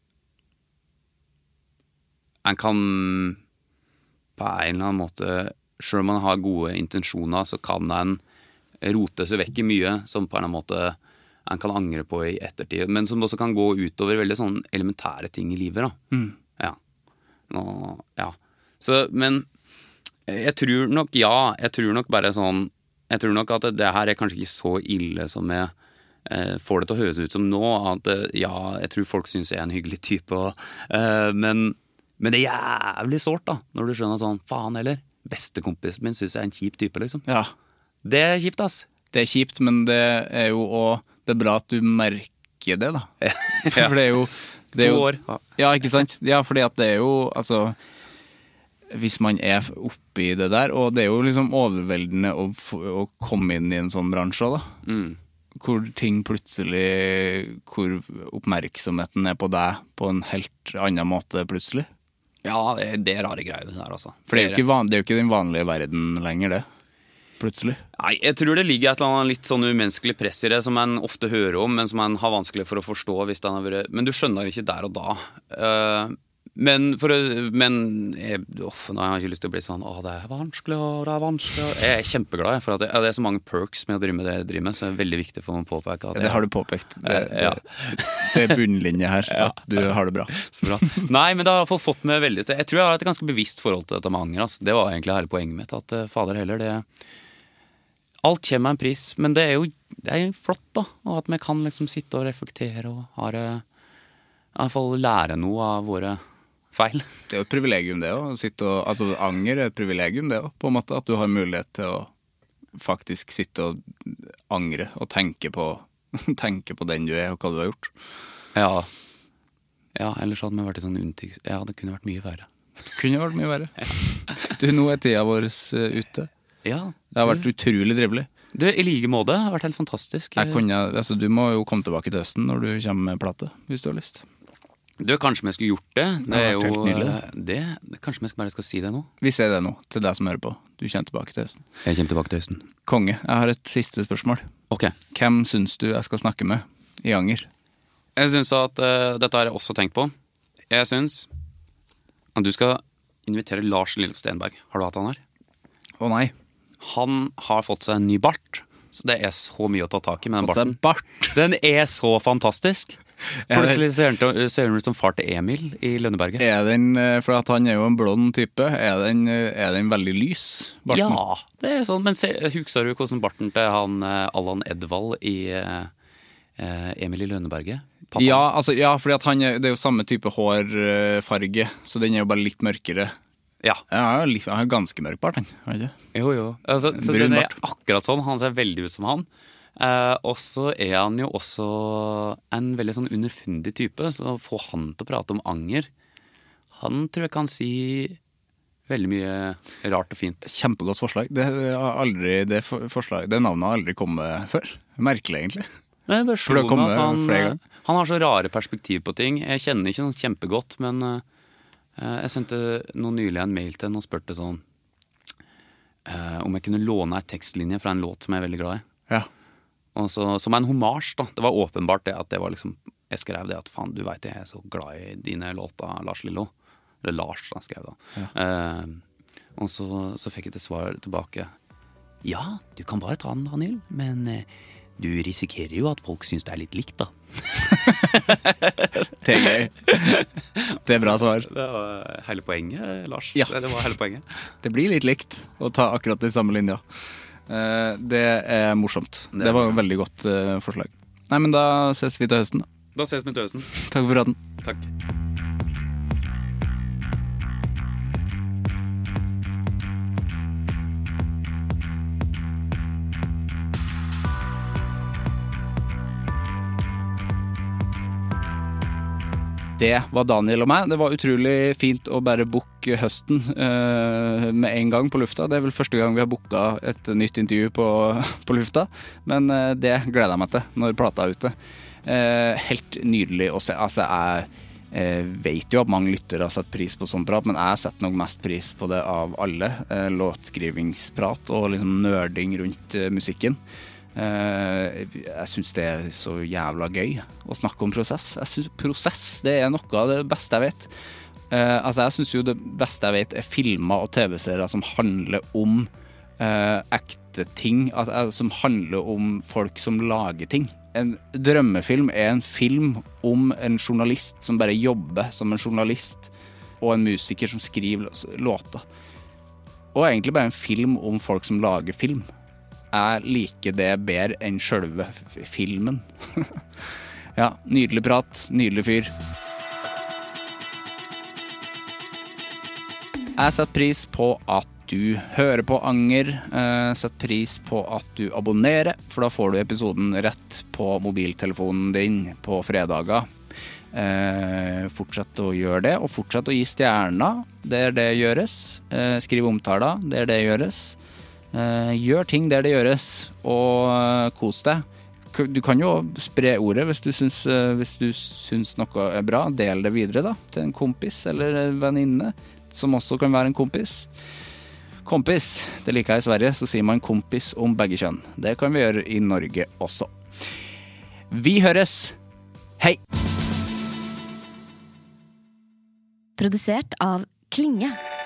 en kan på en eller annen måte, selv om man har gode intensjoner, så kan en rote seg vekk i mye som på en eller annen måte en kan angre på i ettertid, men som også kan gå utover veldig sånn elementære ting i livet da. Mm. Ja. Nå, ja. Så, men jeg tror nok, ja, jeg tror nok bare sånn, jeg tror nok at det her er kanskje ikke så ille som jeg eh, får det til å høres ut som nå, at ja, jeg tror folk synes jeg er en hyggelig type, og, eh, men, men det er jævlig sårt da, når du skjønner sånn, faen heller, bestekompisen min synes jeg er en kjip type, liksom. Ja. Det er kjipt, ass. Det er kjipt, men det er jo også, det er bra at du merker det da. Ja. For det er jo... Det er jo, to år. Ja, ikke sant? Ja, fordi at det er jo, altså... Hvis man er oppe i det der, og det er jo liksom overveldende å, å komme inn i en sånn bransje da. Mm. Hvor ting plutselig, hvor oppmerksomheten er på deg på en helt annen måte plutselig. Ja, det, det er rare greier det der altså. For det er, jo ikke van, det er jo ikke den vanlige verden lenger det, plutselig. Nei, jeg tror det ligger et eller annet litt sånn umenneskelig press i det, som man ofte hører om, men som man har vanskelig for å forstå hvis den har vært, men du skjønner ikke der og da. Uh, Men, for, men jeg, off, nå har jeg ikke lyst til å bli sånn, åh, det er vanskelig, åh, det er vanskelig. Jeg er kjempeglad for at det, ja, det er så mange perks med å drive med det jeg driver med, så det er veldig viktig for meg å påpeke at jeg, Det har du påpekt. Det, ja. det, det er bunnlinje her, at du har det bra. Så bra. Nei, men det har i hvert fall fått meg veldig til. Jeg tror jeg har et ganske bevisst forhold til dette med anger. Altså. Det var egentlig hele poenget mitt, at fader heller, det alt kommer med en pris, men det er jo det er flott da, og at vi kan liksom sitte og reflektere og ha det, i hvert fall lære noe av våre feil. Det er jo et privilegium det også, sitte og, altså anger er et privilegium det også, på en måte, at du har mulighet til å faktisk sitte og angre og tenke på, tenke på den du er og hva du har gjort. Ja, ja ellers hadde vi vært i sånn unntiks, ja, det kunne vært mye verre. Det kunne vært mye verre. Du, nå er tida vår ute. Ja. Det har vært utrolig trivelig. Du, i like måte, det har vært helt fantastisk. Jeg kunne, altså, du må jo komme tilbake til høsten når du kommer med plate, hvis du har lyst. Du, kanskje vi skulle gjort det. Det, det er jo helt nydelig. det. Kanskje vi bare skal si det nå. Vi ser det nå, til deg som hører på. Du kommer tilbake til høsten. Jeg kommer tilbake til høsten. Konge, jeg har et siste spørsmål. Ok. Hvem synes du jeg skal snakke med i anger? Jeg synes at uh, dette har jeg også tenkt på. Jeg synes at du skal invitere Lars Lillo Stenberg. Har du hatt han her? Å nei. Han har fått seg en ny bart, så det er så mye å ta tak i med den Fått barten. seg bart. Den er så fantastisk. Plutselig ser han til- ser han ut som far til Emil i Lønneberget. Er den, eh, for at han er jo en blond type, er den, eh, er den veldig lys, barten? Ja, det er sånn. Men se, husker du hvordan barten til han eh, Allan Edvald i eh, eh, Emil i Lønneberget? Pappa. Ja, altså, ja, fordi at han er, det er jo samme type hårfarge, så den er jo bare litt mørkere. Ja. Ja, han har liksom, han har ganske mørk bart, han. Har han ikke? Jo, jo. Altså, så Brun den er bart. akkurat sånn. Han ser veldig ut som han. Eh, og så er han jo også en veldig sånn underfundig type, så å få han til å prate om anger, han tror jeg kan si veldig mye rart og fint. Kjempegodt forslag. Det, har aldri, det, for- forslag, det navnet har aldri kommet før. Merkelig, egentlig. Men jeg bare For det slo kommer meg at han, flere ganger. han har så rare perspektiv på ting. Jeg kjenner ikke sånn kjempegodt, men eh, jeg sendte nå nylig en mail til henne og spurte sånn eh, om jeg kunne låne en tekstlinje fra en låt som jeg er veldig glad i. Ja. Og så, som en hommage da. Det var åpenbart det at det var liksom, jeg skrev det at faen, du vet jeg er så glad i dine låter, Lars Lillo. Eller Lars da, skrev da. Ja. Eh, og så, så fikk jeg til svar tilbake. Ja, du kan bare ta den, Daniel, men eh, du risikerer jo at folk synes det er litt likt da. Det er gøy. Det er bra svar. Det var hele poenget, Lars. Ja. Det, det var hele poenget. Det blir litt likt å ta akkurat de samme linja. Eh, Det er morsomt. Det er Det var et morsomt. veldig godt eh, forslag. Nei, men da ses vi til høsten da. Da ses vi til høsten. Takk for praten. Takk. Det var Daniel og meg. Det var utrolig fint å bare booke høsten eh, med en gang på lufta. Det er vel første gang vi har booket et nytt intervju på, på lufta. Men eh, det gleder jeg meg til når plata er ute. Eh, helt nydelig å se. Altså, jeg eh, vet jo at mange lyttere har sett pris på sånn prat, men jeg setter nok mest pris på det av alle. Eh, låtskrivingsprat og liksom nerding rundt eh, musikken. Uh, jeg synes det er så jævla gøy å snakke om prosess. Jeg synes prosess, det er noe av det beste jeg vet. Uh, altså jeg synes jo det beste jeg vet er filmer og tv-serier som handler om uh, ekte ting, altså, som handler om folk som lager ting. En drømmefilm er en film om en journalist som bare jobber som en journalist, og en musiker som skriver låter. Og egentlig bare en film om folk som lager film. Jeg liker det bedre enn selve filmen. Ja, nydelig prat, nydelig fyr. Jeg setter pris på at du hører på Anger. Jeg setter pris på at du abonnerer, for da får du episoden rett på mobiltelefonen din på fredager. Eh, fortsett å gjøre det, og fortsett å gi stjerner der det gjøres. Eh, skriv omtaler der det gjøres. Uh, gjør ting der det gjøres, og uh, kos deg. Du kan jo spre ordet hvis du syns, uh, hvis du syns noe er bra. Del det videre da, til en kompis eller en venninne, som også kan være en kompis. Kompis, det liker jeg i Sverige, så sier man kompis om begge kjønn. Det kan vi gjøre i Norge også. Vi høres! Hei! Produsert av Klinge.